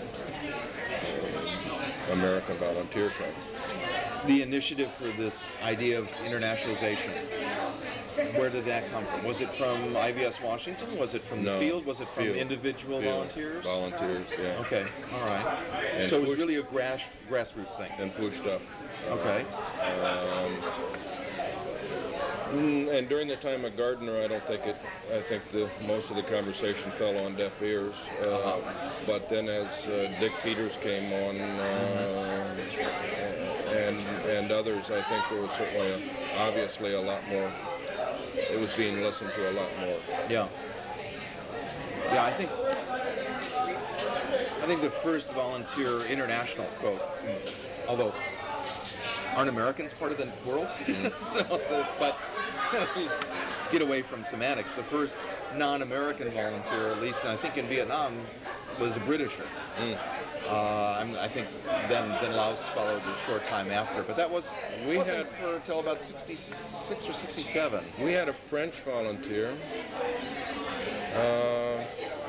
uh, American volunteer clubs. The initiative for this idea of internationalization, where did that come from? Was it from I V S Washington? Was it from the No, field? Was it from field. individual Field. volunteers? Volunteers, yeah. Okay, all right. And so it was pushed- really a grass, grassroots thing. And pushed up. Uh, Okay. Um, mm, and during the time of Gardner, I don't think it. I think the most of the conversation fell on deaf ears. Uh, Uh-huh. But then, as uh, Dick Peters came on, uh, and and others, I think there was certainly, a, obviously, a lot more. It was being listened to a lot more. Yeah. Yeah, I think I think the first volunteer international quote, although aren't Americans part of the world? so, the, but get away from semantics. The first non-American volunteer, at least, and I think in Vietnam, was a Britisher. Mm. Uh, I'm, I think then then Laos followed a short time after, but that was We wasn't had- for until about sixty-six or sixty-seven. We had a French volunteer. Uh,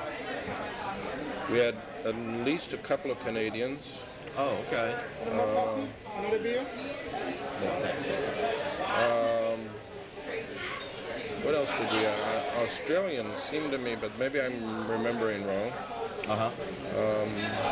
we had at least a couple of Canadians. Oh, okay. Uh, No, thanks. Um, what else did we have? Uh, Australian seemed to me, but maybe I'm remembering wrong. Uh-huh. Um,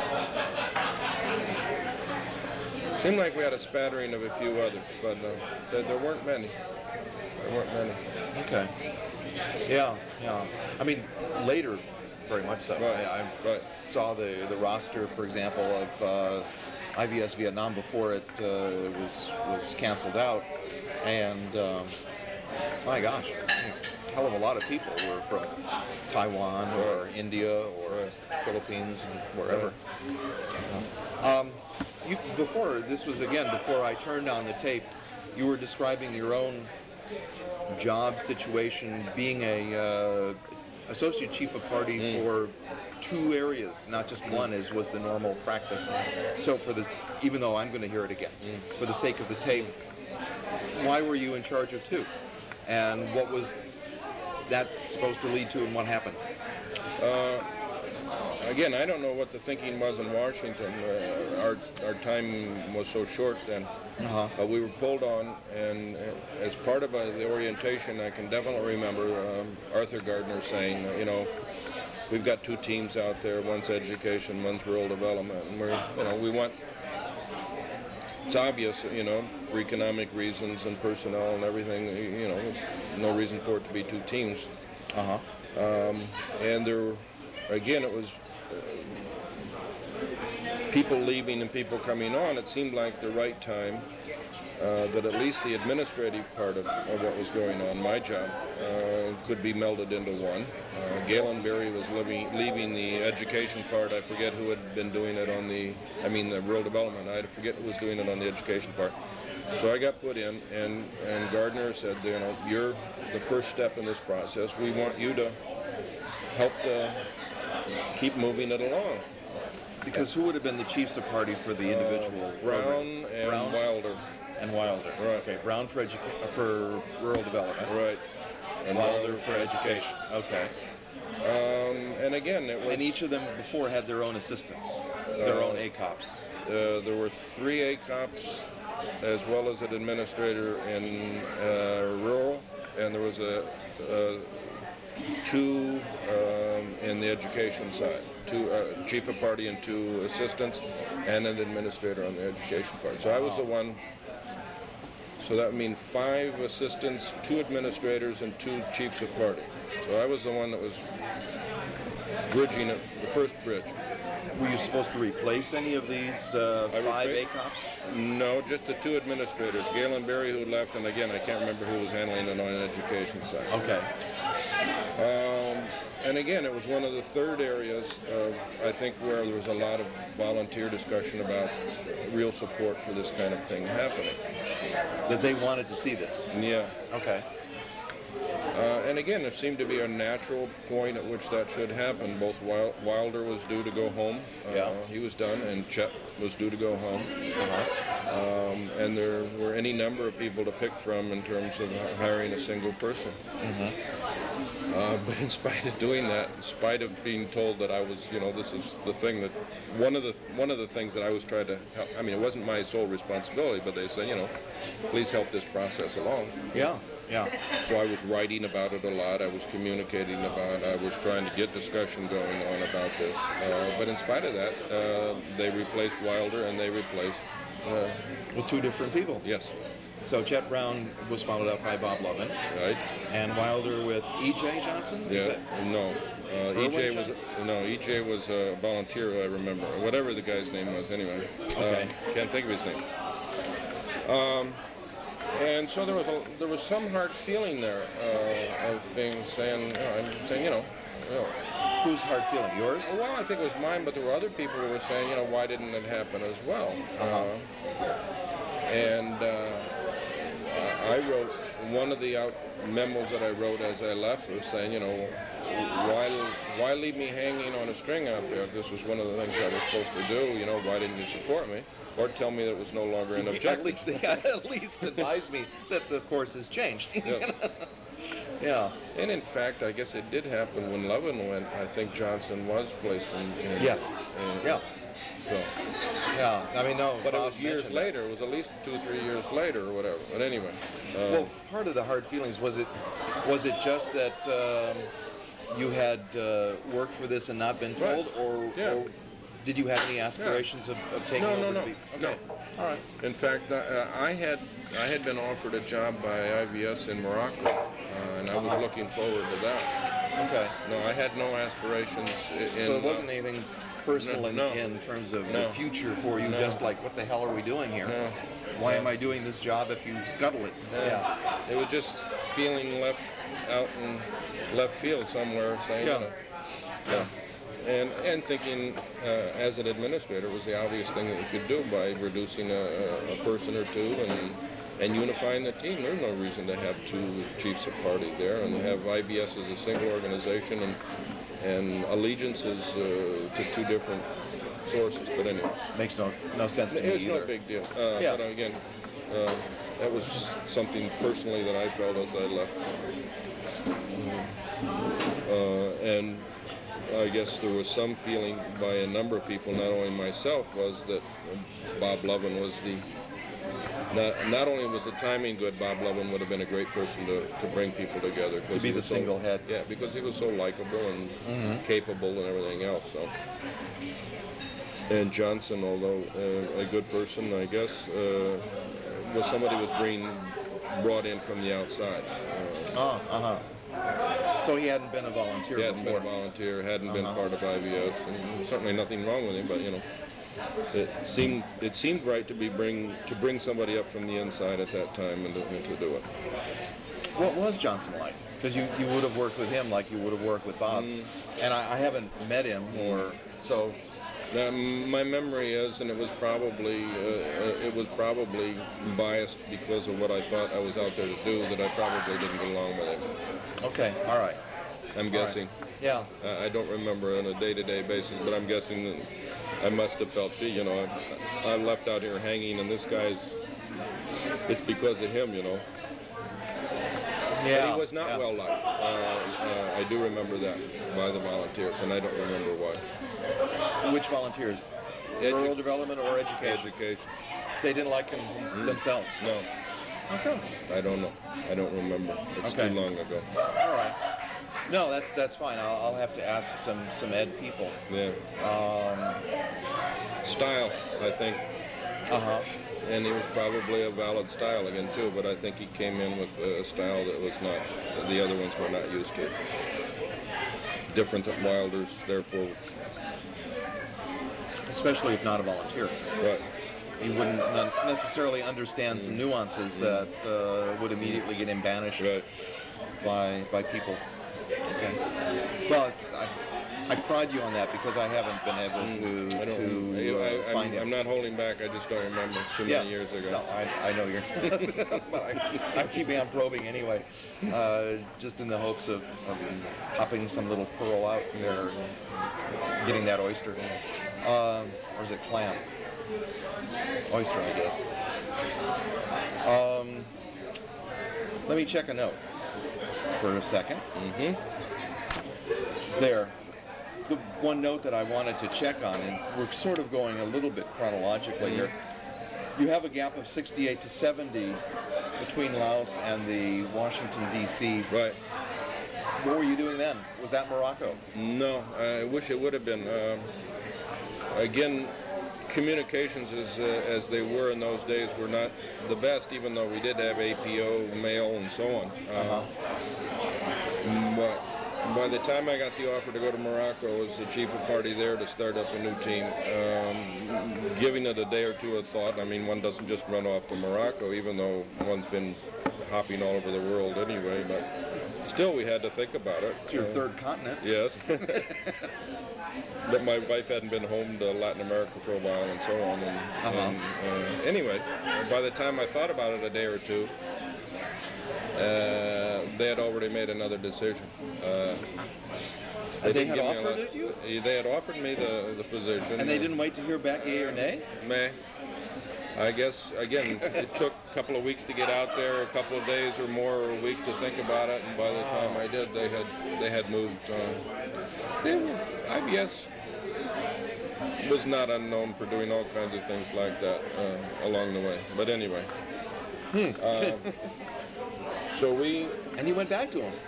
seemed like we had a spattering of a few others, but uh, there, there weren't many. There weren't many. Okay. Yeah, yeah. I mean, later, very much so. Right, I, I right. saw the, the roster, for example, of uh, I V S Vietnam before it uh, was was canceled out, and um, my gosh, a hell of a lot of people were from Taiwan or India or Philippines and wherever. Um, you, before this was again before I turned on the tape, you were describing your own job situation, being a uh, associate chief of party Mm. for two areas, not just one, as was the normal practice. So for this, even though I'm going to hear it again, Mm. for the sake of the tape, why were you in charge of two? And what was that supposed to lead to, and what happened? Uh, again, I don't know what the thinking was in Washington. Uh, our our time was so short then. Uh-huh. Uh, we were pulled on, and uh, as part of uh, the orientation, I can definitely remember um, Arthur Gardner saying, uh, you know, we've got two teams out there. One's education, one's rural development, and we're, you know, we want. It's obvious, you know, for economic reasons and personnel and everything. You know, no reason for it to be two teams. Uh-huh. Um, and there, again, it was uh, people leaving and people coming on. It seemed like the right time uh, that at least the administrative part of, of what was going on, my job, uh, could be melded into one. Uh, Galen Berry was living, leaving the education part. I forget who had been doing it on the, I mean, the rural development. I forget who was doing it on the education part. So I got put in, and, and Gardner said, you know, you're the first step in this process. We want you to help to keep moving it along. Because who would have been the chiefs of party for the individual? Uh, Brown program? and Brown Wilder. and Wilder. Right. Okay, Brown for educa- for rural development. Right. And Wilder for education. Okay. Um, and again, it was. And each of them before had their own assistants, their Uh, own A COPs. Uh, there were three A COPs, as well as an administrator in uh, rural, and there was a, a two um, in the education side, two uh, chief of party and two assistants, and an administrator on the education part. So I was the one So that would mean five assistants, two administrators, and two chiefs of party. So I was the one that was bridging it, the first bridge. Were you supposed to replace any of these uh, I five repla- A COPs? No, just the two administrators, Galen Berry, who left, and again, I can't remember who was handling the non-education side. Okay. Um, and again, it was one of the third areas, of, I think, where there was a lot of volunteer discussion about real support for this kind of thing happening. That they wanted to see this. Yeah. Okay. Uh, and again, there seemed to be a natural point at which that should happen. Both Wil- Wilder was due to go home. Uh, Yeah. He was done, and Chet was due to go home. Uh-huh. Um, and there were any number of people to pick from in terms of hiring a single person. Mm-hmm. Uh, but in spite of doing that, in spite of being told that I was, you know, this is the thing that, one of the one of the things that I was trying to help, I mean, it wasn't my sole responsibility, but they said, you know, please help this process along. Yeah. Yeah. So I was writing about it a lot. I was communicating about it. I was trying to get discussion going on about this. Uh, but in spite of that, uh, they replaced Wilder and they replaced, uh, With two different people. yes, So Chet Brown was followed up by Bob Lovin, right? and Wilder with E J Johnson. Is Yeah, that- no. Uh, E J Irwin was, Johnson? no, E J was a volunteer, I remember. Whatever the guy's name was, anyway. Okay. Uh, can't think of his name. Um, and so there was a, there was some hard feeling there uh, of things saying, you know, I'm saying, you know, you know, Whose hard feeling? Yours? well, I think it was mine, but there were other people who were saying, you know, why didn't it happen as well? Uh-huh. Uh, and uh, I wrote, one of the out memos that I wrote as I left was saying, you know, why, why leave me hanging on a string out there? If this was one of the things I was supposed to do, you know, why didn't you support me? Or tell me that it was no longer an At objective. least, at least advise me that the course has changed. Yeah. Yeah. And in fact, I guess it did happen when Levin went. I think Johnson was placed in. in Yes. in- Yeah. So, Yeah. I mean, no. but it Bob was years mentioned that. later. It was at least two, three years later, or whatever. But anyway. Uh, Well, part of the hard feelings was it was it just that um, you had uh, worked for this and not been told, Right. or, Yeah. or did you have any aspirations of, of taking No, over? no, to no, be- no. Okay. All right. in fact, uh, I had I had been offered a job by I V S in Morocco, uh, and I was Uh-huh. looking forward to that. Okay. No, I had no aspirations in. So it wasn't uh, anything personal in, no. in terms of No. the future for you, No. just like, what the hell are we doing here? No. Why No. am I doing this job if you scuttle it? Yeah. It was just feeling left out in left field somewhere, saying, Yeah. you know, yeah. And and thinking uh, as an administrator, it was the obvious thing that we could do by reducing a, a, a person or two and and unifying the team. There's no reason to have two chiefs of party there and have I B S as a single organization and and allegiances uh, to two different sources. But anyway, Makes no no sense to me it's either. no big deal. Uh, Yeah. But again, uh, that was something personally that I felt as I left. Uh, and I guess there was some feeling by a number of people, not only myself, was that Bob Lovin was the, not, not only was the timing good, Bob Lovin would have been a great person to, to bring people together. 'cause To be he the was so- single head. Yeah, because he was so likable and Mhm. capable and everything else. So. And Johnson, although uh, a good person, I guess, uh, was somebody who was being brought in from the outside. Uh, Oh, uh-huh. So he hadn't been a volunteer he hadn't before. been a volunteer, hadn't been Uh-huh. part of I V S, and certainly nothing wrong with him. But you know, it seemed it seemed right to be bring to bring somebody up from the inside at that time and to, and to do it. What was Johnson like? Because you, you would have worked with him like you would have worked with Bob. Mm. And I, I haven't met him, or So. Now, my memory is, and it was probably uh, it was probably biased because of what I thought I was out there to do, that I probably didn't get along with him. okay, all right. I'm guessing. Yeah. I I don't remember on a day-to-day basis, but I'm guessing that I must have felt, gee, you know, I, I'm left out here hanging, and this guy's, it's because of him, you know. Yeah. But he was not yeah. well liked. Uh, uh, I do remember that by the volunteers, and I don't remember why. Which volunteers? Edu- Rural development or education? Education. They didn't like him Mm. themselves. No, How come? I don't know. I don't remember. It's Okay. too long ago. All right. No, that's that's fine. I'll, I'll have to ask some some ed people. Yeah. Um, Style, I think. uh huh. and he was probably a valid style again too, but I think he came in with a style that was not, the other ones were not used to. Different than Wilder's, therefore. Especially if not a volunteer. Right. He wouldn't not necessarily understand some nuances Mm. that uh, would immediately get him banished Right. by by people. Okay. Well, it's I, I pride you on that because I haven't been able to I don't, to I, uh, I, find I'm, him. I'm not holding back. I just don't remember. It's too Yeah. many years ago. No, I, I know you're. But I, I'm keeping on probing anyway, uh, just in the hopes of, of popping some little pearl out there and getting that oyster. Um, or is it clam? Oyster, I guess. Um, let me check a note for a second. Mm-hmm. There. The one note that I wanted to check on, and we're sort of going a little bit chronologically here. You have a gap of sixty-eight to seventy between Laos and the Washington, D C Right. What were you doing then? Was that Morocco? No, I wish it would have been. Uh, again, communications as, uh, as they were in those days were not the best, even though we did have A P O, mail, and so on. Uh, Uh-huh. But by the time I got the offer to go to Morocco as the chief of party there to start up a new team, um, giving it a day or two of thought, I mean, one doesn't just run off to Morocco, even though one's been hopping all over the world anyway, but still we had to think about it. It's your Uh, third continent. Yes. But my wife hadn't been home to Latin America for a while and so on. And, Uh-huh. and uh, anyway, by the time I thought about it a day or two, uh, they had already made another decision. Uh, And they didn't had give me a offered lot- it you? They had offered me the, the position. And they didn't wait to hear back yea or nay? May. I guess, again, it took a couple of weeks to get out there, a couple of days or more, or a week to think about it, and by the time I did, they had they had moved. Uh, they were, I B S was not unknown for doing all kinds of things like that uh, along the way. But anyway. Uh, so we And you went back to them.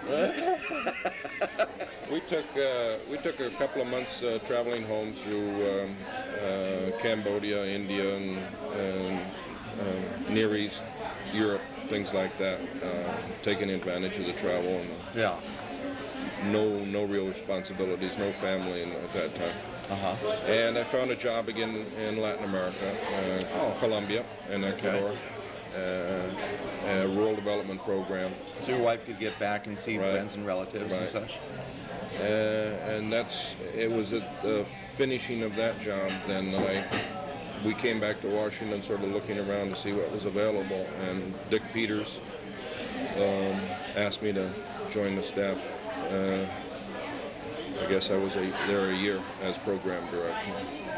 we took uh, we took a couple of months uh, traveling home through um, uh, Cambodia, India, and, and uh, Near East, Europe, things like that. Uh, taking advantage of the travel and Yeah. no no real responsibilities, no family in, at that time. Uh-huh. And I found a job again in Latin America, uh, Oh. Colombia and Ecuador, uh, a rural development program. So your wife could get back and see Right. friends and relatives and Right. such? Uh, and that's it was at the finishing of that job then that I we came back to Washington, sort of looking around to see what was available, and Dick Peters um, asked me to join the staff. Uh, I guess I was a, there a year as program director.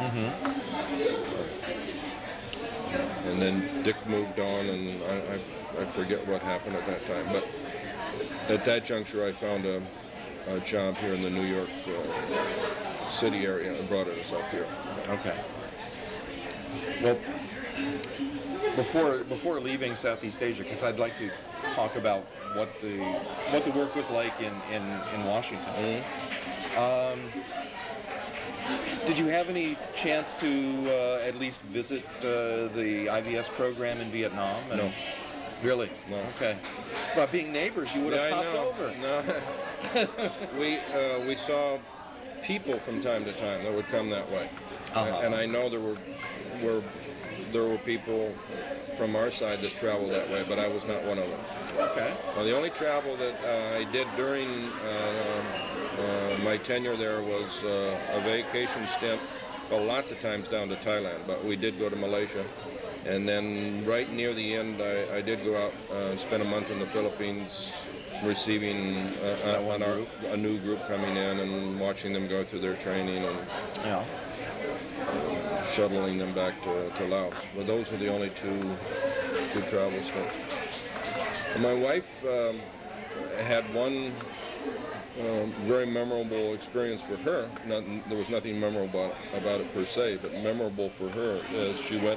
And then Dick moved on, and I, I, I forget what happened at that time. But at that juncture, I found a, a job here in the New York uh, City area and brought us up here. Okay. Well, before before leaving Southeast Asia, because I'd like to talk about what the what the work was like in in, in Washington. Um, did you have any chance to uh, at least visit uh, the I V S program in Vietnam? And No. Really? No. Okay. But being neighbors, you would have Yeah, I popped know. over. No. we uh, we saw people from time to time that would come that way, Uh-huh. and I know there were were there were people from our side that traveled that way, but I was not one of them. Okay. Well, the only travel that uh, I did during uh, uh, my tenure there was uh, a vacation stint, well, lots of times down to Thailand, but we did go to Malaysia. And then right near the end, I, I did go out uh, and spend a month in the Philippines receiving uh, That a, one an, our, group? a new group coming in and watching them go through their training and Yeah. shuttling them back to, to Laos. But those were the only two two travel stints. My wife um, had one um, very memorable experience for her. Not, there was nothing memorable about, about it per se, but memorable for her is she went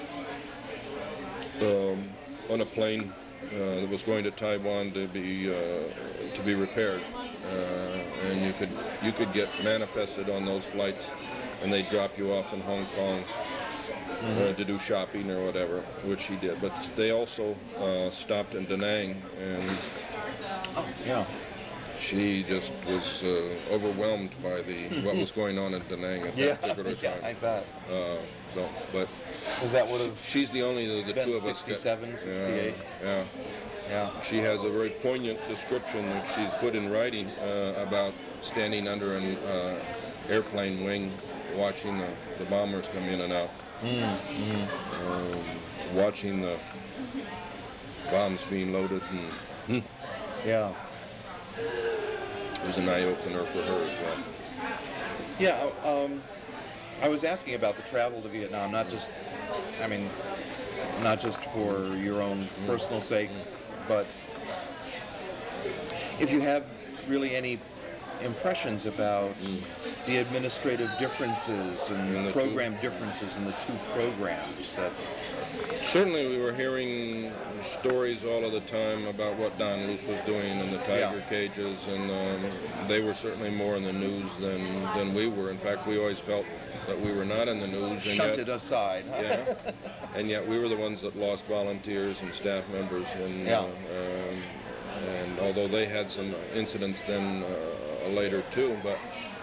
um, on a plane uh, that was going to Taiwan to be uh, to be repaired, uh, and you could you could get manifested on those flights, and they drop you off in Hong Kong. uh, to do shopping or whatever, which she did. But they also uh, stopped in Da Nang, and Oh, yeah. she just was uh, overwhelmed by the what was going on in Da Nang at Yeah, that particular yeah, time. I bet. Uh, so, but Because that would have she's the only of the been two of us. that- sixty-seven, sixty-eight. Yeah, yeah. Yeah. She has a very poignant description that she's put in writing uh, about standing under an uh, airplane wing, watching the, the bombers come in and out, Mm, mm. um, watching the bombs being loaded, and Yeah. it was an eye-opener for her as well. Yeah, um, I was asking about the travel to Vietnam, not just, I mean, not just for your own personal sake, but if you have really any impressions about the administrative differences and In the program differences in the two programs that, Certainly we were hearing stories all of the time about what Don Luce was doing in the tiger Yeah. cages, and um, they were certainly more in the news than, than we were. In fact, we always felt that we were not in the news. And shunted yet, aside. Huh? yeah, and yet we were the ones that lost volunteers and staff members. And, Yeah. uh, um, and although they had some incidents then uh, later too, but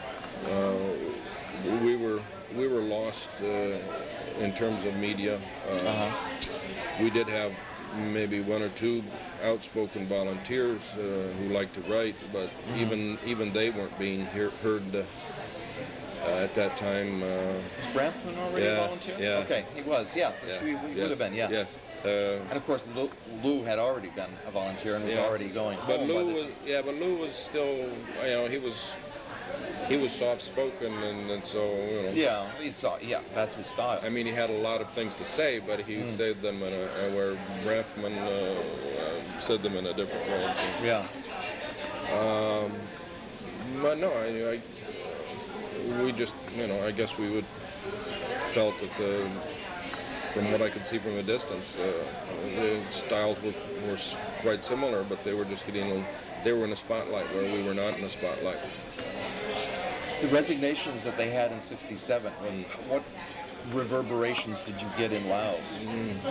uh, we were we were lost uh, in terms of media. Uh, Uh-huh. we did have maybe one or two outspoken volunteers uh, who liked to write, but Mm-hmm. even even they weren't being hear, heard uh, uh, at that time. Uh, Was Branfman already Yeah, a volunteer? yeah. Okay, he was, yes. yeah, We, we yes, would have been, yeah. Yes. Uh, And of course, Lou, Lou had already been a volunteer and was Yeah. already going But home by Lou the was, time- yeah, but Lou was still, you know, he was, he was soft-spoken, and, and so, you know. Yeah, he saw. Yeah, that's his style. I mean, he had a lot of things to say, but he Mm. said them in a, uh, where Branfman uh, uh, said them in a different way. So. Yeah. Um, but no, I, I, we just, you know, I guess we would felt that the, from what I could see from a distance, uh, the styles were, were s- quite similar, but they were just getting, they were in a spotlight where we were not in a spotlight. The resignations that they had in sixty-seven, what, what reverberations did you get in Laos?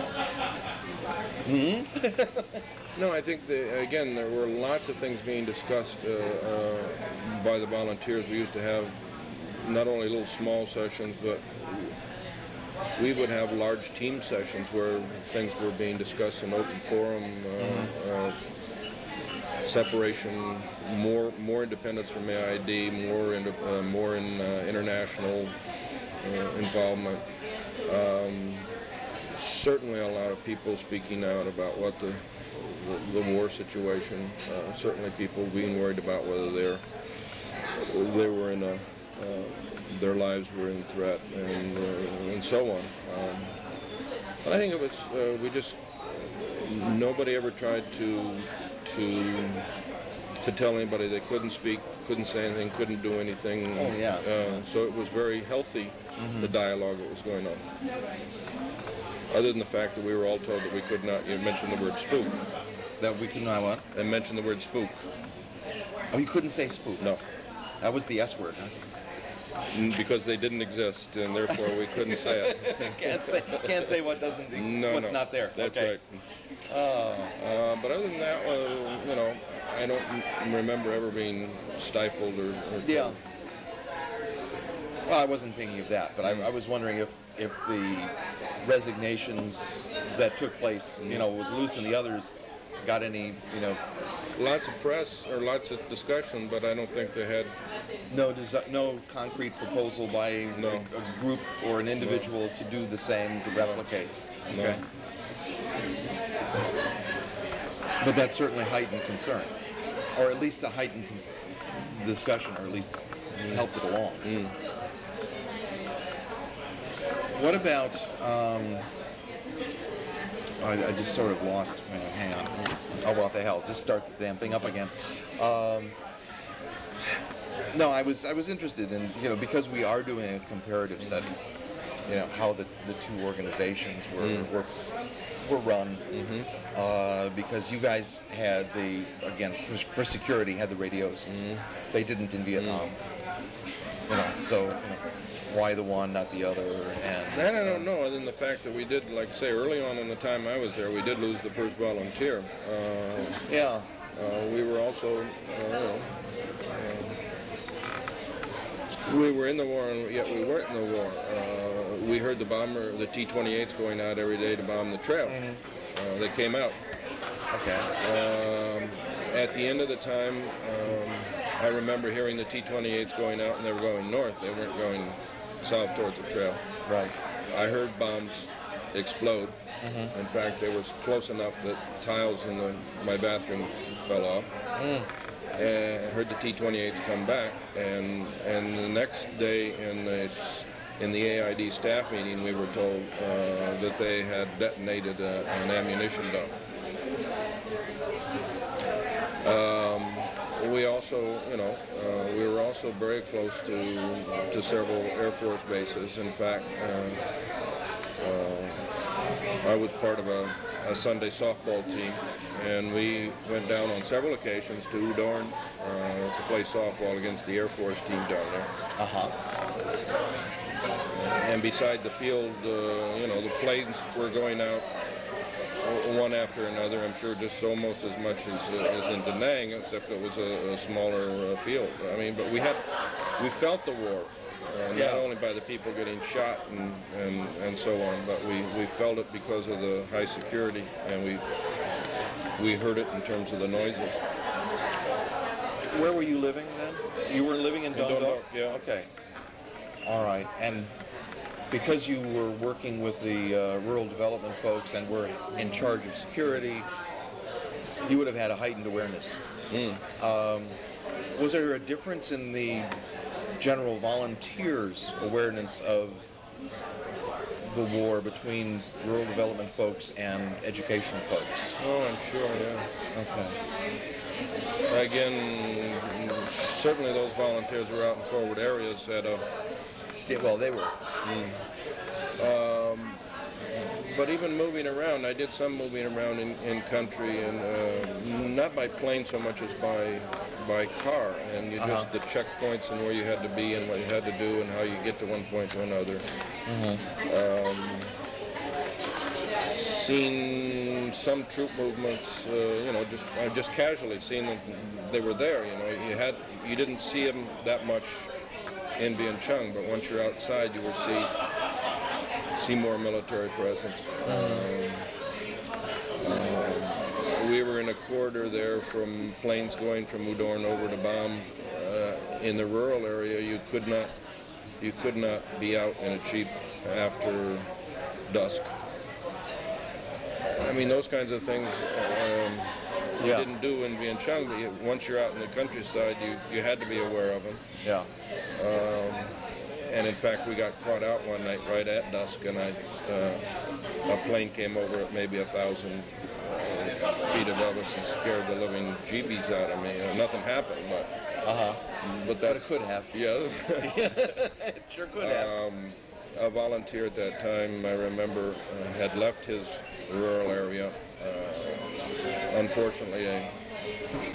No, I think, the, again, there were lots of things being discussed uh, uh, by the volunteers. We used to have not only little small sessions, but we would have large team sessions where things were being discussed in open forum, uh, uh, separation, more more independence from A I D, more in, uh, more in uh, international uh, involvement. Um, certainly a lot of people speaking out about what the the, the war situation. Uh, certainly people being worried about whether they're they were in a uh, their lives were in threat, and uh, and so on. Um, but I think it was uh, we just nobody ever tried to to to tell anybody they couldn't speak, couldn't say anything, couldn't do anything. Oh, yeah. Uh, so it was very healthy, the dialogue that was going on. Other than the fact that we were all told that we could not, you mentioned the word spook, That we could not what? and mentioned the word spook. Oh, you couldn't say spook. No, That was the S word, huh? N- because they didn't exist, and therefore we couldn't say it. can't say can't say what doesn't No, what's no, not there. That's okay. right. Oh. Uh, but other than that, uh, you know, I don't m- remember ever being stifled or. or Yeah. Well, I wasn't thinking of that, but I, I was wondering if if the resignations that took place, you know, with Luce and the others, got any, you know, Lots of press or lots of discussion, but I don't think they had. no desi- no concrete proposal by No. a, a group or an individual to do the same, to replicate. No. Okay. But that certainly heightened concern, or at least a heightened con- discussion, or at least helped it along. Mm. What about? Um, I, I just sort of lost. Hang on. Hang on. Oh well, the hell! Just start the damn thing up again. Um, no, I was I was interested in, you know, because we are doing a comparative study. You know how the, the two organizations were Mm. were, were run. Mm-hmm. Uh, because you guys had the, again, for, for security, had the radios. Mm-hmm. They didn't in Vietnam. You know, so, you know, why the one, not the other? And That I don't know, other than the fact that we did, like say, early on in the time I was there, we did lose the first volunteer. Uh, yeah, uh, we were also, uh, you know, uh, we were in the war, and yet we weren't in the war. Uh, we heard the bomber, the T twenty-eights going out every day to bomb the trail. Mhm. Uh, they came out. okay. Um, at the end of the time, um, I remember hearing the T twenty-eights going out, and they were going north. They weren't going south towards the trail. Right. I heard bombs explode. Mhm. In fact, they was close enough that tiles in the, my bathroom fell off. Mm. And I heard the T twenty-eights come back. And and the next day in the s- in the A I D staff meeting, we were told uh, that they had detonated uh, an ammunition dump. Um, we also, you know, uh, we were also very close to to several Air Force bases. In fact, uh, uh, I was part of a, a Sunday softball team, and we went down on several occasions to Udorn uh, to play softball against the Air Force team down there. Uh-huh. And beside the field, uh, you know, the planes were going out uh, one after another. I'm sure just almost as much as, uh, as in Da Nang, except it was a, a smaller uh, field. I mean, but we had, we felt the war, uh, Yeah. not only by the people getting shot and, and, and so on, but we, we felt it because of the high security, and we we heard it in terms of the noises. Where were you living then? You were living in In Dundalk? Dundalk, yeah. Okay. All right. And because you were working with the uh, rural development folks and were in charge of security, you would have had a heightened awareness. Mm. Um, was there a difference in the general volunteers' awareness of the war between rural development folks and education folks? Oh, I'm sure, yeah. Okay. Again, certainly those volunteers were out in forward areas at a Yeah, well, they were. Um, but even moving around, I did some moving around in, in country, and uh, not by plane so much as by by car. And you just Uh-huh. the checkpoints and where you had to be and what you had to do and how you get to one point to another. Um, seen some troop movements, uh, you know, just I just casually seen them. They were there, you know. You had you didn't see them that much in Bien Chung, but once you're outside, you will see see more military presence. Um, um, we were in a corridor there from planes going from Udorn over to bomb uh, in the rural area. You could not you could not be out in a jeep after dusk. I mean, those kinds of things um, you Yeah. didn't do in Bien Chung, but you, once you're out in the countryside, you, you had to be aware of them. Yeah. Um, and in fact, we got caught out one night right at dusk, and I, uh, a plane came over at maybe a thousand uh, feet above us and scared the living jeebies out of me. Uh, nothing happened, but Uh-huh. but But that's it could have. yeah. It sure could have. um, a volunteer at that time, I remember, uh, had left his rural area. Uh, unfortunately, a,